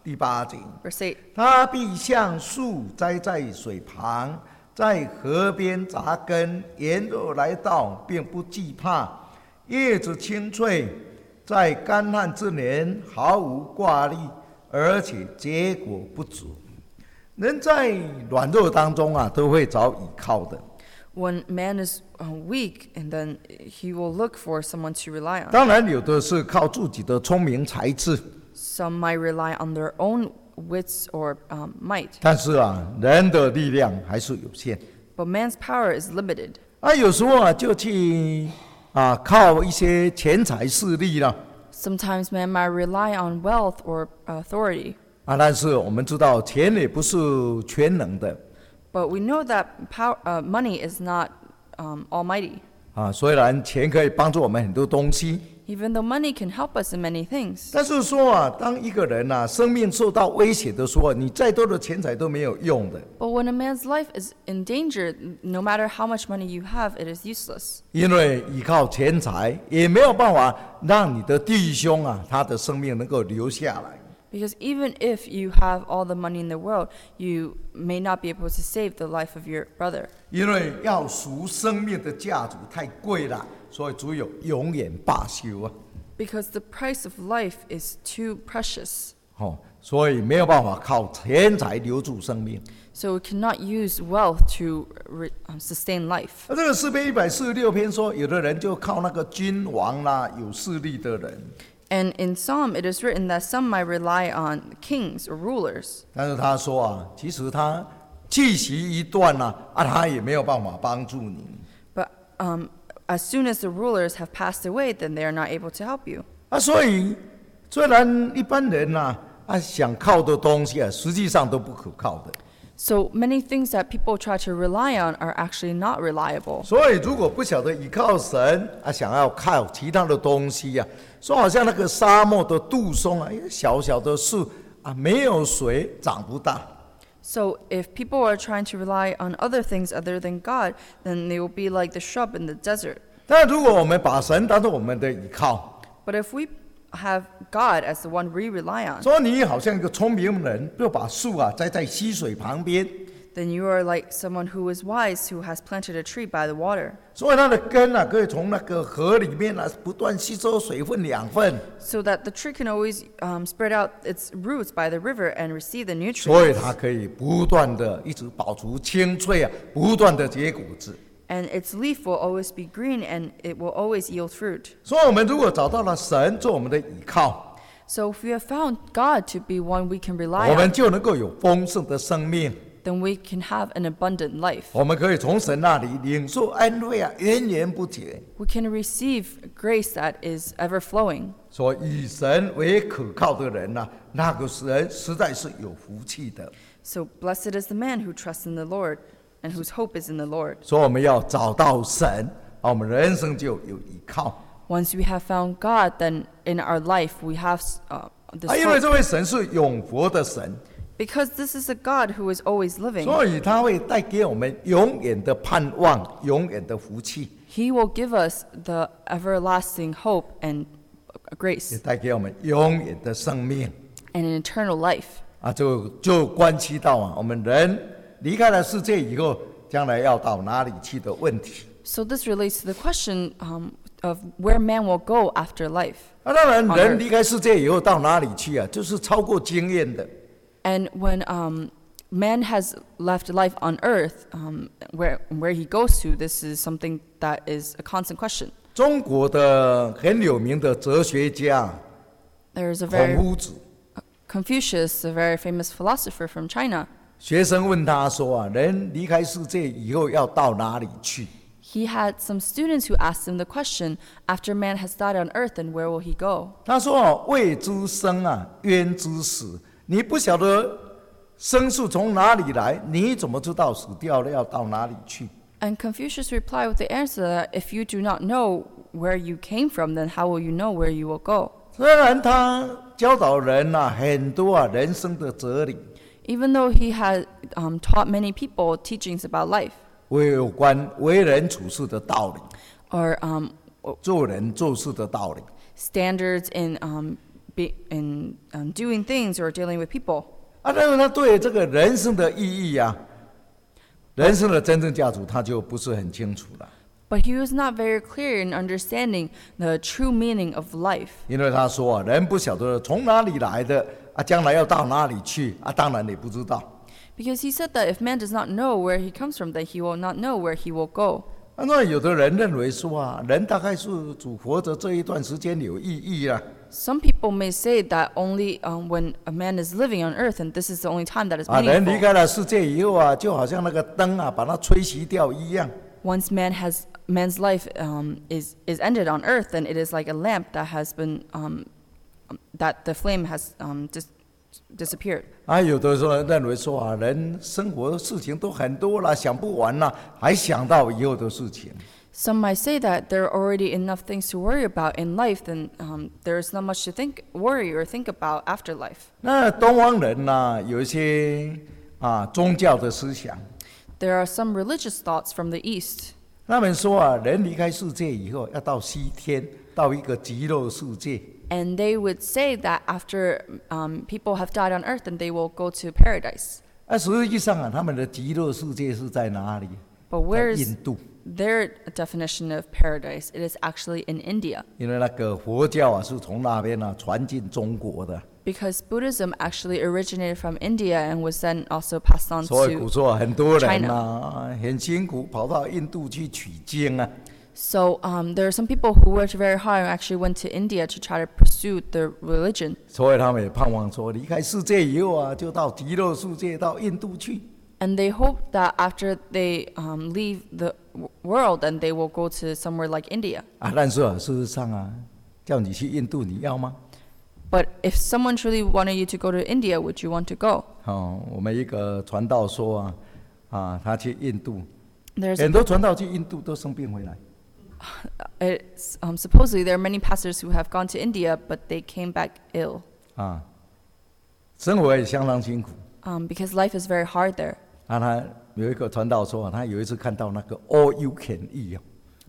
第八节， Verse eight. 他必像树栽在水旁，在河边扎根，炎热来到，并不惧怕，叶子青翠，在干旱之年毫无挂虑，而且结果不足。人在软弱当中啊，都会找倚靠的。 When man is uh, weak, and then he will look for someone to rely on. 当然，有的是靠自己的聪明才智， Some might rely on their own wits or um, might, 但是啊，人的力量还是有限。 but man's power is limited. 啊，有时候啊，就去啊靠一些钱财势力啦。 Sometimes man might rely on wealth or authority, 啊，但是我们知道，钱也不是全能的 but we know that power, uh, money is not um, almighty. 啊。虽然钱可以帮助我们很多东西， Even though money can help us in many things. 但是说啊，当一个人啊生命受到威胁的时候，你再多的钱财都没有用的， But when a man's life is in danger, no matter how much money you have, it is useless. 因为依靠钱财也没有办法让你的弟兄啊他的生命能够留下来。 Because even if you have all the money in the world, you may not be able to save the life of your brother. 因为要赎生命的价值太贵了，所以只有永远罢休啊。 Because the price of life is too precious. 哦，所以没有办法靠钱财留住生命。 So we cannot use wealth to re, um, sustain life. 那这个诗篇一百四十六篇说，有的人就靠那个君王啦、有势力的人， And in Psalm, it is written that some might rely on kings or rulers. 但是他说啊，其实他气息一断啊，啊，他也没有办法帮助你 But um, as soon as the rulers have passed away, then they are not able to help you. 啊。所以虽然一般人呐 啊, 啊想靠的东西啊，实际上都不可靠的。 So many things that people try to rely on are actually not reliable. 所以如果不晓得依靠神啊，想要靠其他的东西啊，说好像那个沙漠的杜松啊，一个小小的树啊，没有水长不大。 So if people are trying to rely on other things other than God, then they will be like the shrub in the desert. 但如果我们把神当作我们的依靠， But if we have God as the one we rely on, 说你好像一个聪明人，就把树啊栽在溪水旁边， then you are like someone who is wise, who has planted a tree by the water. 所以它的根啊可以从那个河里面啊不断吸收水分养分， So that the tree can always um, spread out its roots by the river and receive the 所以 nutrients. 它可以不断的一直保持青翠啊，不断的结果子。 And its leaf will always be green and it will always yield fruit. 所以我们如果找到了神做我们的依靠， So if we have found God to be one we can rely 我们 on, 就能够有丰盛的生命。 then we can have an abundant life. 我们可以从神那里领受安慰啊，源源不绝。 We can receive grace that is ever flowing. 所以以神为可靠的人呐、啊，那个人实在是有福气的。 So blessed is the man who trusts in the Lord and whose hope is in the Lord. 所以我们要找到神，啊，我们人生就有依靠。 Once we have found God, then in our life we have uh, this 啊，因为 hope. 这位神是永活的神， Because this is a God who is always living. 所以他会带给我们永远的盼望，永远的福气， He will give us the everlasting hope and 也 grace 带给我们永远的生命。 and an eternal life. 啊，就就关系到啊，我们人离开了世界以后，将来要到哪里去的问题。 So this relates to the question um, of where man will go after life. 啊，当然， On 人 earth. 离开世界以后到哪里去啊？就是超过经验的。 And when um, man has left life on earth, um, where, where he goes to, this is something that is a constant question. 中国的很有名的哲学家 There is a 孔 very 夫子， Confucius, a very famous philosopher from China. 学生问他说啊，人离开世界以后要到哪里去？ He had some students who asked him the question, after man has died on earth, then where will he go? 他说啊，未知生啊，焉知死？你不晓得生是从哪里来，你怎么知道死掉了要到哪里去？ And Confucius replied with the answer that if you do not know where you came from, then how will you know where you will go? 虽然他教导人啊很多啊人生的哲理， Even though he had um, taught many people teachings about life, 为有关为人处事的道理， or um, 做人做事的道理。 standards in um, be in um, doing things or dealing with people. 啊，但是他对这个人生的意义啊，人生的真正价值，他就不是很清楚了。 But he was not very clear in understanding the true meaning of life. 因为他说啊，人不晓得从哪里来的啊，将来要到哪里去啊，当然也不知道。 Because he said that if man does not know where he comes from, then he will not know where he will go. 那有的人认为说啊，人大概是主活着这一段时间有意义啊。 Some people may say that only um, when a man is living on earth, and this is the only time that is 啊，人离 meaningful. 开了世界以后啊，就好像那个灯啊，把它吹熄掉一样。 Once man has man's life um, is is ended on earth, then it is like a lamp that has been um, that the flame has um, dis- disappeared. 啊，有的时候认为说啊，人生活的事情都很多了，想不完了，还想到以后的事情。 Some might say that there are already enough things to worry about in life, then um, there is not much to think, worry or think about after life. 那东方人呢，有一些啊宗教的思想， There are some religious thoughts from the East. 他们说啊，人离开世界以后，要到西天，到一个极乐世界。 And they would say that after um, people have died on earth, then they will go to paradise. 啊，实际上啊，他们的极乐世界是在哪里？ But where 在 is 印度。 their definition of paradise? It is actually in India. 因为那个佛教啊，是从那边啊传进中国的， Because Buddhism actually originated from India and was then also passed on 所以古 to 时候很多人啊，很辛苦跑到印度去取经啊。 So um, there are some people who worked very hard and actually went to India to try to pursue their religion. 所以他们也盼望说，离开世界以后啊，就到极乐世界，到印度去。 And they hope that after they um, leave the w- world, then they will go to somewhere like India. 啊，但是啊，事实上啊，叫你去印度，你要吗？ But if someone truly wanted you to go to India, would you want to go? 哦，我们一个传道说啊，啊，他去印度， There's 很多传道去印度都生病回来。 it's, um, supposedly there are many pastors who have gone to India, but they came back ill 啊，生活也相当辛苦。 um, because life is very hard there. 啊，他有一个传道说啊，他有一次看到那个 all you can eat 啊。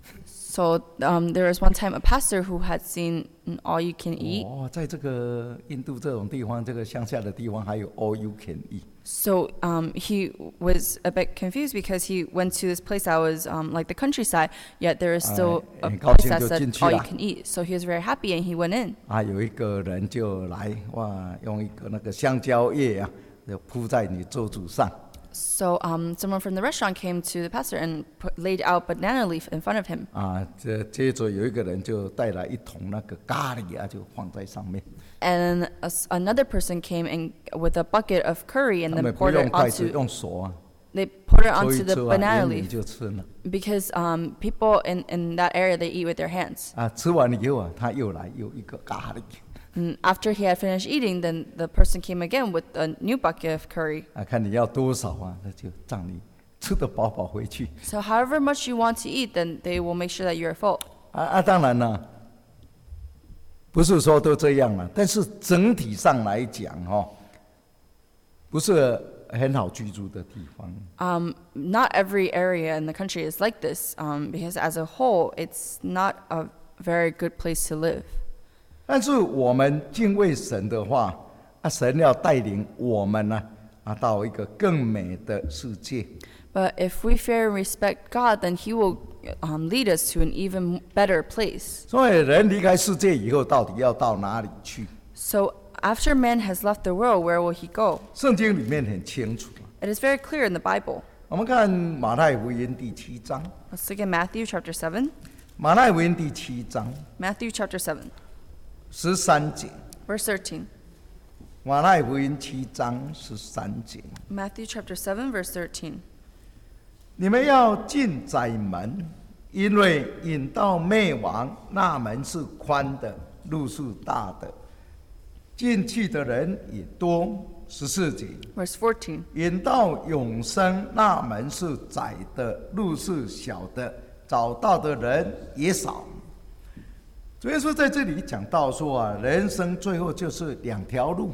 So um, there was one time a pastor who had seen an all you can eat. 哦，在这个印度这种地方，这个乡下的地方还有 all you can eat。 So um, he was a bit confused because he went to this place that was um, like the countryside, yet there is still a 很高 place 兴 that 就 said 进去 all you 了。 can eat. So he was very happy and he went in. 啊，有一个人就来哇，用一个那个香蕉叶啊，就铺在你桌子上。 So um, someone from the restaurant came to the pastor and put, laid out banana leaf in front of him. 啊，这接着有一个人就带来一桶那个咖喱啊，就放在上面。 And a s another person came in with a bucket of curry and 他 then 们不 poured 用 it 筷子， onto. 用手啊， They poured it 搓 onto 一 the 搓啊， banana 眼里 leaf 就吃了。 because um, people in, in that area they eat with their hands. 啊，吃完以后啊，他又来又一个咖喱。 And after he had finished eating, then the person came again with a new bucket of curry. 啊，看你要多少啊，那就让你吃得饱饱回去。 So however much you want to eat, then they will make sure that you're full. 啊啊，当然了，不是说都这样了，但是整体上来讲哦，不是很好居住的地方。 Um, not every area in the country is like this, um, because as a whole, it's not a very good place to live. 但是我们敬畏神的话，啊，神要带领我们呢，啊，到一个更美的世界。 But if we fear and respect God, then He will um, lead us to an even better place. 所以人离开世界以后，到底要到哪里去？ So after man has left the world, where will he go? 圣经里面很清楚。 It is very clear in the Bible. 我们看马太福音第七章， Let's look at Matthew chapter seven. 马太福音第七章 Matthew chapter seven, 十三节， verse thirteen. 马太福音七章十三节。 Matthew chapter seven, verse thirteen. 你们要进窄门，因为引到灭亡那门是宽的，路是大的，进去的人也多。十四节， Verse fourteen. 引到永生那门是窄的，路是小的，找到的人也少。所以说，在这里讲到说啊，人生最后就是两条路。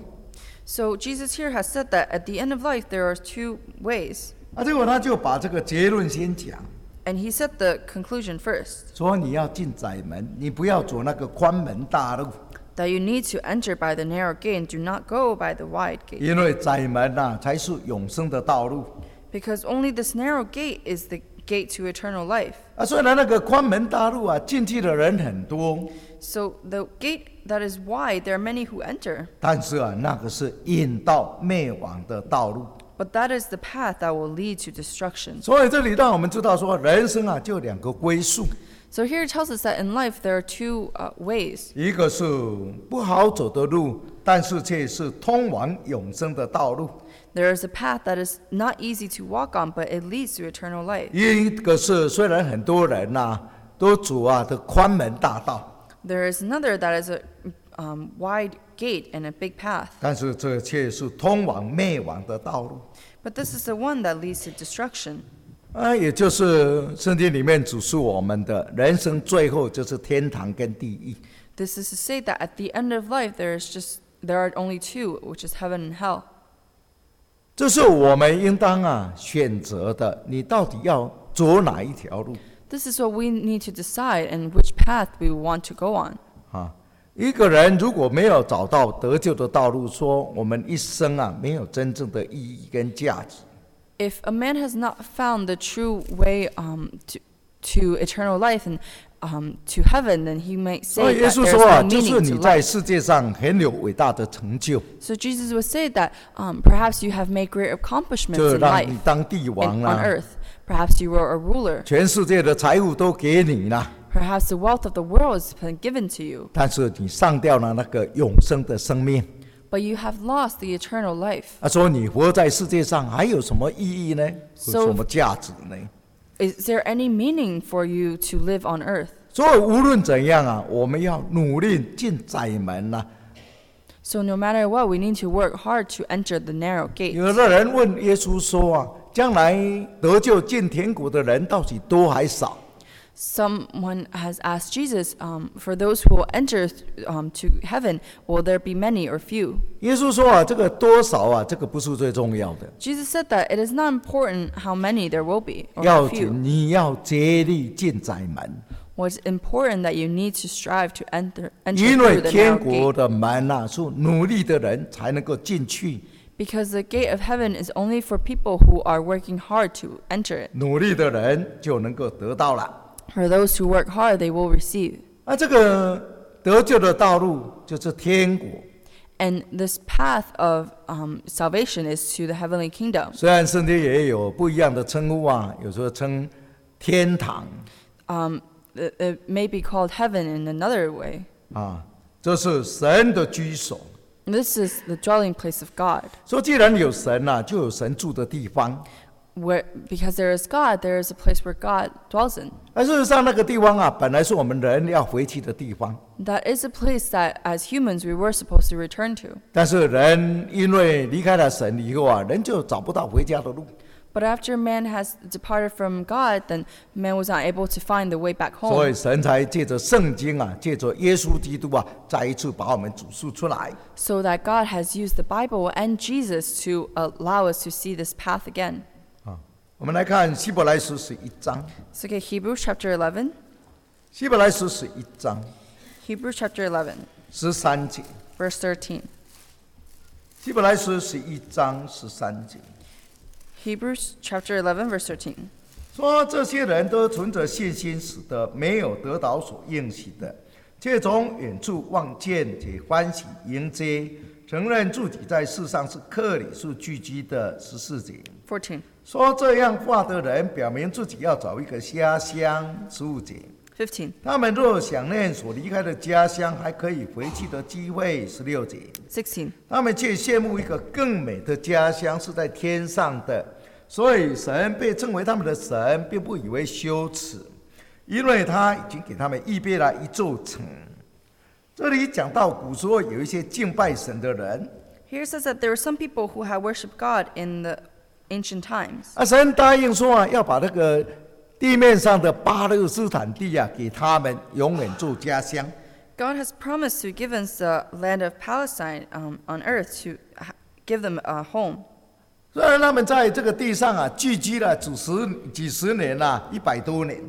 So Jesus here has said that at the end of life there are two ways. 啊，结果他就把这个结论先讲， And he said the conclusion first. 说你要进窄门，你不要走那个宽门大路。 that you need to enter by the narrow gate and do not go by the wide gate. 因为窄门啊才是永生的道路。 Because only this narrow gate is the gate to eternal life. 啊，虽然那个宽门大路啊，进去的人很多， So the gate that is wide, there are many who enter. 但是啊，那个是引到灭亡的道路。 But that is the path that will lead to destruction. 所以这里让我们知道说，人生啊就两个归宿， So here it tells us that in life there are two uh, ways. 一个是不好走的路，但是却是通往永生的道路； There is a path that is not easy to walk on, but it leads to eternal life. 一个是虽然很多人呐、啊、都走啊的宽门大道， There is another that is a um, wide gate and a big path. 但是这却是通往灭亡的道路。 But this is the one that leads to destruction. 啊，也就是圣经里面指示我们的人生最后就是天堂跟地狱。 This is to say that at the end of life there is just there are only two, which is heaven and hell. 这是我们应当啊选择的，你到底要走哪一条路 This is what we need to decide and which path we want to go on. 啊？一个人如果没有找到得救的道路，说我们一生啊没有真正的意义跟价值。 If a man has not found the true way um, to, to eternal life and um, to heaven, then he might 所以 say 耶 that 稣 there's 说啊， no 就是 meaning 你 to 在 life. 世界上很有伟大的成就， So Jesus would say that um, perhaps you have made great accomplishments 就 in 让 life 你当帝 and 王 on 啦， earth. Perhaps you were a ruler. 全世界的财物都给你啦， Perhaps the wealth of the world has been given to you, 但是你上掉了那个永生的生命。 but you have lost the eternal life. 他说你活在世界上还有什么意义呢？有 So- 什么价值呢？ Is there any meaning for you to live on earth? 所以无论怎样啊，我们要努力进窄门呐、 So no matter what, we need to work hard to enter the narrow gate. 有的人问耶稣说啊，将来得救进天国的人到底多还少？ Someone has asked Jesus, um, for those who will enter um, to heaven, will there be many or few? 耶稣说啊，这个多少啊，这个不是最重要的， Jesus said that it is not important how many there will be or 要 how 紧 few. 你要竭力进窄门， What's important that you need to strive to enter, enter 因为 through the 天 narrow 国 gate. 的门呐、是努力的人才能够进去， Because the gate of heaven is only for people who are working hard to enter it. 努力的人就能够得到了。 For those who work hard, they will receive. 啊，这个得救的道路就是天国。 And this path of um, salvation is to the heavenly kingdom. 虽然圣经也有不一样的称呼啊，有时候称天堂 Um, it, it may be called heaven in another way. 啊，这是神的居所。 This is the dwelling place of God. 说既然有神啊，就有神住的地方。 Where, because there is God, there is a place where God dwells in. 而事实上，那个地方啊，本来是我们人要回去的地方， That is a place that, as humans, we were supposed to return to. 但是人因为离开了神以后啊，人就找不到回家的路， But after man has departed from God, then man was not able to find the way back 所以 home. 神才借着圣经啊，借着耶稣基督啊，再一次把我们指示出来。 So that God has used the Bible and Jesus to allow us to see this path again. 啊，我们来看希伯来书十一章， So okay, Hebrews chapter eleven. 希伯来书十一章 Hebrews chapter eleven, 十三节， verse thirteen. 希伯来书十一章十三节。 Hebrews chapter eleven, verse thirteen. 说这些人都存着信心，使得没有得到所应许的，却从远处望见，且欢喜迎接，承认自己在世上是客旅，是聚居的。十四节 fourteen. 说这样话的人，表明自己要找一个家乡。十五节 fifteen. 他们若想念所离开的家乡，还可以回去的机会。十六节 sixteen. 他们却羡慕一个更美的家乡，是在天上的。所以神被称为他们的神，并不以为羞耻，因为他已经给他们预备了一座城。这里讲到古时候有一些敬拜神的人， Here it says that there were some people who had worshipped God in the ancient times. 啊，神答应说啊，要把那个地面上的巴勒斯坦地啊，给他们永远做家乡。 God has promised to give us the land of Palestine um, on earth to ha- give them a home. 虽然他们在这个地上啊聚居了几十几十年啦、啊，一百多年，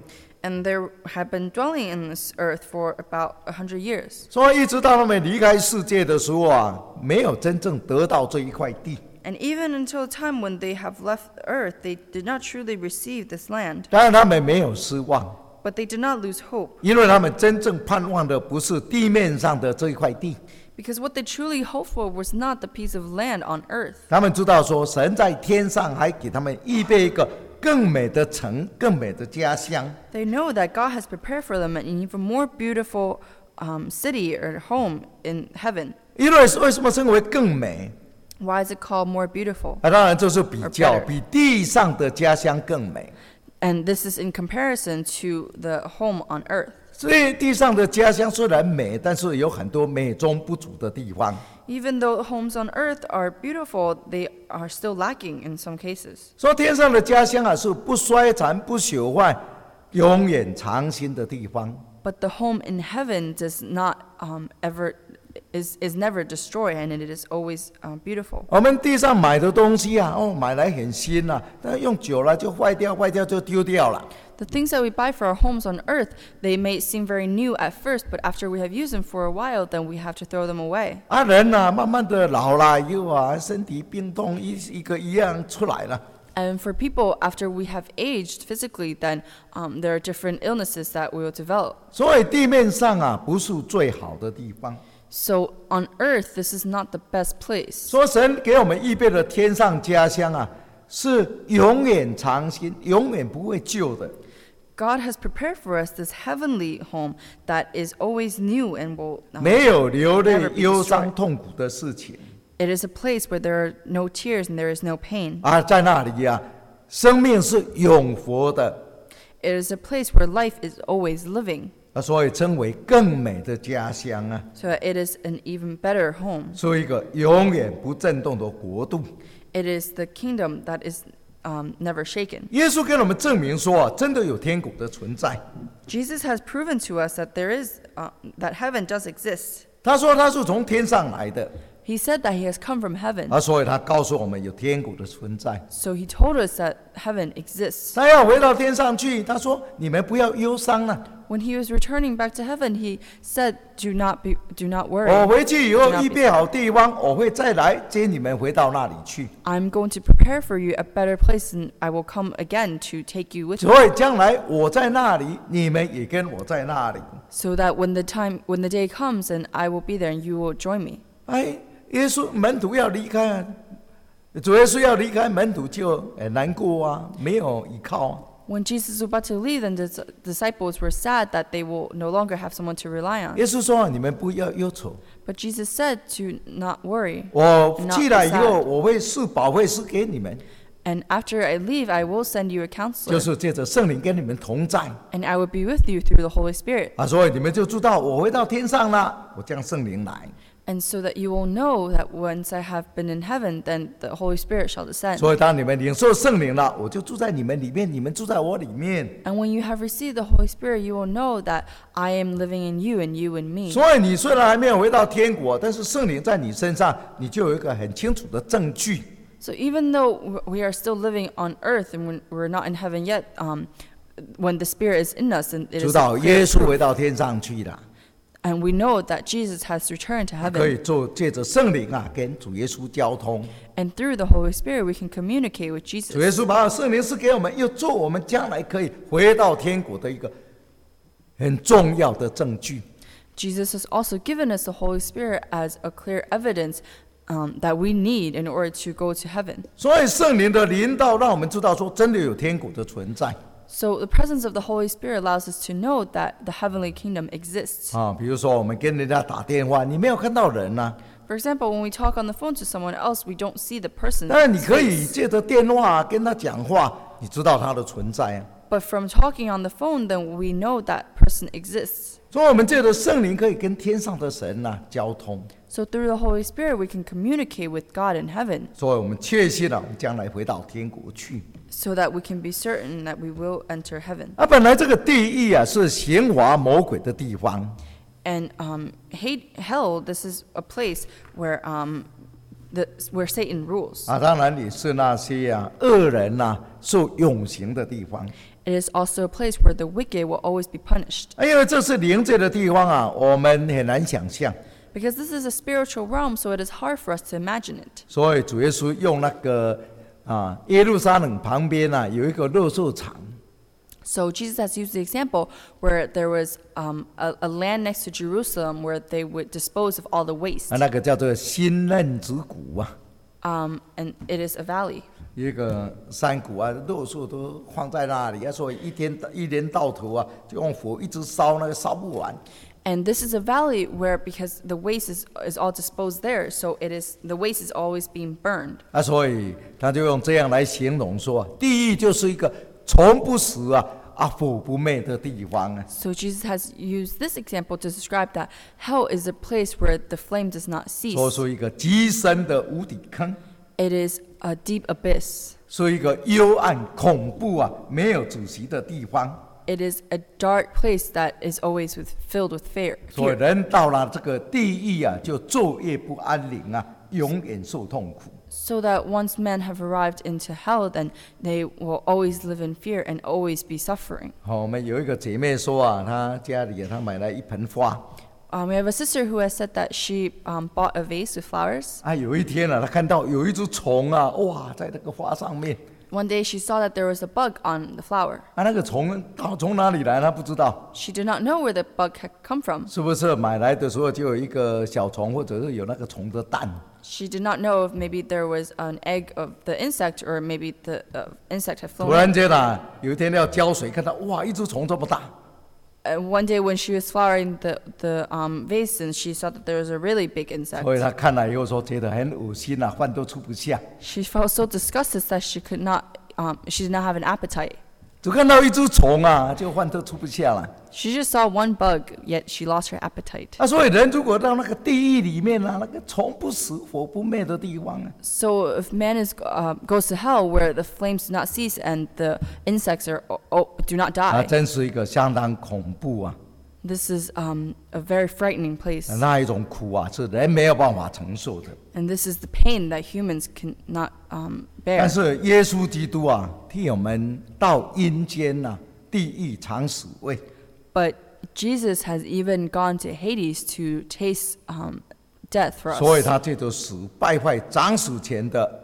And there have been dwelling in this earth for about a hundred years. 所以一直到他们离开世界的时候啊，没有真正得到这一块地。 And even until a time when they have left earth, they did not truly receive this land. 当然他们没有失望， But they did not lose hope. 因为他们真正盼望的不是地面上的这一块地， Because what they truly hoped for was not the piece of land on earth. 他们知道说神在天上还给他们预备一个更美的城，更美的家乡。 They know that God has prepared for them an even more beautiful um, city or home in heaven. 因为为什么称为更美？ Why is it called more beautiful? 啊，当然这是比较， Or better. 比地上的家乡更美。 And this is in comparison to the home on earth. 所以地上的家乡虽然美，但是有很多美中不足的地方。 Even though homes on earth are beautiful, they are still lacking in some cases. 说天上的家乡啊，是不衰残、不朽坏、永远长新的地方。 But the home in heaven does not um, ever is is never destroyed, and it is always um, beautiful. 我们地上买的东西啊，哦，买来很新啊，但用久了就坏掉，坏掉就丢掉了。 The things that we buy for our homes on earth, they may seem very new at first, but after we have used them for a while, then we have to throw them away. 啊，人啊，慢慢的老了以后啊，身体病痛一一个一样出来了。 And for people, after we have aged physically, then um, there are different illnesses that we will develop. 所以地面上啊，不是最好的地方。 So on earth, this is not the best place. 说神给我们预备的天上家乡啊，是永远长新，永远不会旧的。 God has prepared for us this heavenly home that is always new and will um, 没有流泪 never、be 忧伤、 destroyed. 痛苦的事情 It is a place where there are no tears and there is no pain. 啊，在那里啊，生命是永活的 It is a place where life is always living. 啊，所以称为更美的家乡啊， So that it is an even better home. 是一个永远不震动的国度。 It is the kingdom that is um, never shaken. 耶稣给我们证明说啊，真的有天国的存在。 Jesus has proven to us that there is uh, that heaven does exist. 他说他是从天上来的 He said that he has come from heaven. 啊，所以他告诉我们有天国的存在。 So he told us that heaven exists. 他要回到天上去，他说你们不要忧伤了。 When he was returning back to heaven, he said, "Do not be, do not 我 worry. 回去以后预备好地方，我会再来接你们回到那里去。 I'm going to prepare for you a better place, and I will come again to take you with me, 所以将来我在那里，你们也跟我在那里。 so that when the time, when the day comes, and I will be there, and you will join me." 哎，耶稣门徒要离开啊，主耶稣要离开，门徒就很难过啊，没有依靠啊。 When Jesus was about to leave, then the dis- disciples were sad that they will no longer have someone to rely on. 耶稣说：“你们不要忧愁， But Jesus said to not worry. 我 Not 去了以后， sad. 我会赐保惠师给你们， And after I leave, I will send you a 就 counselor, 是借着圣灵跟你们同在 and I will be with you through the Holy Spirit. 啊，所以你们就知道我回到天上了，我将圣灵来。 And so that you will know that once I have been in heaven, then the Holy Spirit shall descend. 所以当你们领受圣灵了，我就住在你们里面，你们住在我里面。 And when you have received the Holy Spirit, you will know that I am living in you and you in me. 所以你虽然还没有回到天国，但是圣灵在你身上，你就有一个很清楚的证据。 So even though we are still living on earth and when we're not in heaven yet, um, when the Spirit is in us, and it 知 is 道 clear 耶稣 proof, 回到天上去了， and we know that Jesus has returned to 可以 heaven, 做借着圣灵啊，跟主耶稣交通。 and through the Holy Spirit we can communicate with 主耶 Jesus. 稣把圣灵赐给我们，又做我们将来可以回到天国的一个很重要的证据。 Jesus has also given us the Holy Spirit as a clear evidence um, that we need in order to go to heaven. 所以圣灵的领导让我们知道说，真的有天国的存在 So the presence of the Holy Spirit allows us to know that the heavenly kingdom exists. 啊。比如说，我们跟人家打电话，你没有看到人呐、 For example, when we talk on the phone to someone else, we don't see the person. 当然你可以借着电话跟他讲话，你知道他的存在啊。 But from talking on the phone, then we know that person exists. 所以，我们借着圣灵可以跟天上的神呐、交通。 So through the Holy Spirit, we can communicate with God in heaven, 所以我们确信了，我们将来回到天国去。 so that we can be certain that we will enter heaven. 啊，本来这个地狱啊是刑罚魔鬼的地方， And um, hate, hell, this is a place where um, the, where Satan rules. 啊，当然也是那些啊恶人呐、受永刑的地方。 It is also a place where the wicked will always be punished. 因为这是灵界的地方啊，我们很难想象。 Because this is a spiritual realm, so it is hard for us to imagine it. 所以主耶稣用那个啊耶路撒冷旁边啊有一个垃圾场。 So Jesus has used the example where there was um, a, a land next to Jerusalem where they would dispose of all the waste. 啊，那个叫做新嫩子谷啊， Um, and it is a valley. 一个山谷啊，垃圾都放在那里啊，所以一天一年到头啊，就用火一直烧，那个烧不完。 And this is a valley where, because the waste is, is all disposed there, so it is the waste is always being burned. 啊，所以他就用这样来形容说，地狱就是一个从不死啊啊火不灭的地方啊。 So Jesus has used this example to describe that hell is a place wwhere the flame does not 说 cease. 是一个极深的无底坑， It is a deep abyss. 是一个幽暗恐怖啊没有主席的地方。 It is a dark place that is always with, filled with fear. 所以 fear. 人到了这个地狱啊，就昼夜不安宁啊，永远受痛苦。 So that once men have arrived into hell, then they will always live in fear and always be suffering. 好，我们有一个姐妹说啊，她家里她买了一盆花， Um, we have a sister who has said that she um, bought a vase with flowers. 啊，有一天啊，她看到有一只虫啊，哇，在那个花上面， One day she saw that there was a bug on the flower. 啊，那个虫到从哪里来，她不知道， She did not know where the bug had come from. 是不是买来的时候就有一个小虫，或者是有那个虫的蛋？ She did not know if maybe there was an egg of the insect or maybe the uh, insect had 突 flown 然 in. 间啊，有一天要浇水，看到哇，一只虫这么大， And one day when she was flowering the, the um, vase, and she saw that there was a really big insect. 所以她看了以后说觉得很恶心啊，饭都吃不下， She felt so disgusted that she could not, um, she did not have an appetite. 只看到一只虫啊，就饭都吃不下了。 She just saw one bug, yet she lost her appetite. 啊，所以人如果到那个地狱里面啊，那个虫不死火不灭的地方啊， So if man is, uh, goes to hell where the flames do not cease and the insects are, oh, do not 啊， die, 真是一个相当恐怖啊！ this is um, a very frightening place. 那一种苦啊，是人没有办法承受的。 And this is the pain that humans cannot um, 但 bear. 是耶稣基督啊，替我们到阴间呐、啊，地狱尝死味。 But Jesus has even gone to Hades to taste um, death for 所以 us. 他借着死败坏长死前的，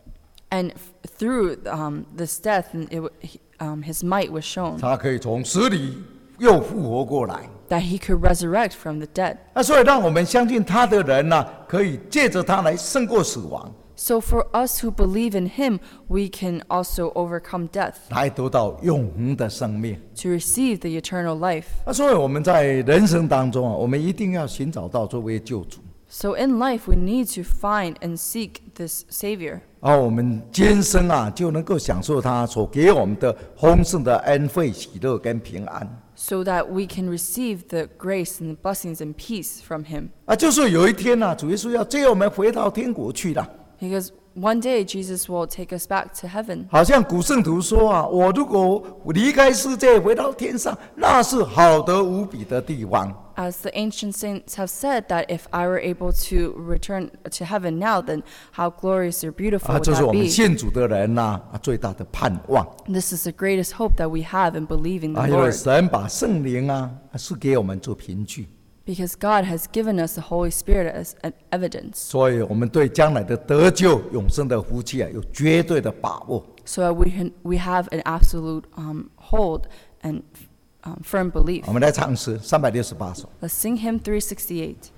And f- through um, this death, and it, w- he- um, his might was shown 他可以从死里又复活过来。 that he could resurrect from the dead. 那所以让我们相信他的人呐、可以借着他来胜过死亡， So for us who believe in him, we can also overcome death 来得到永恒的生命。 to receive the eternal life. 那所以我们在人生当中啊，我们一定要寻找到这位救主。 So in life, we need to find and seek this Savior. 而我们今生啊，就能够享受他所给我们的丰盛的恩惠、喜乐跟平安。 So that we can receive the grace and the blessings and peace from him. 啊，就是有一天啊，主耶稣要接我们回到天国去了。 Because one day Jesus will take us back to heaven. 好像古圣徒说啊，我如果离开世界回到天上，那是好得无比的地方。 As the ancient saints have said, that if I were able to return to heaven now, then how glorious or beautiful 啊， would 这是 that 我们 be? 信主的人呐、啊，最大的盼望。 This is the greatest hope that we have in believing the 啊，因为 Lord. 神把圣灵啊，是给我们做凭据， Because God has given us the Holy Spirit as an evidence. 所以我们对将来的得救、永生的福气啊，有绝对的把握。 So that we, can, we have an absolute um, hold and um, firm belief. 我们来唱诗三百六十八首。 Let's sing hymn three sixty-eight.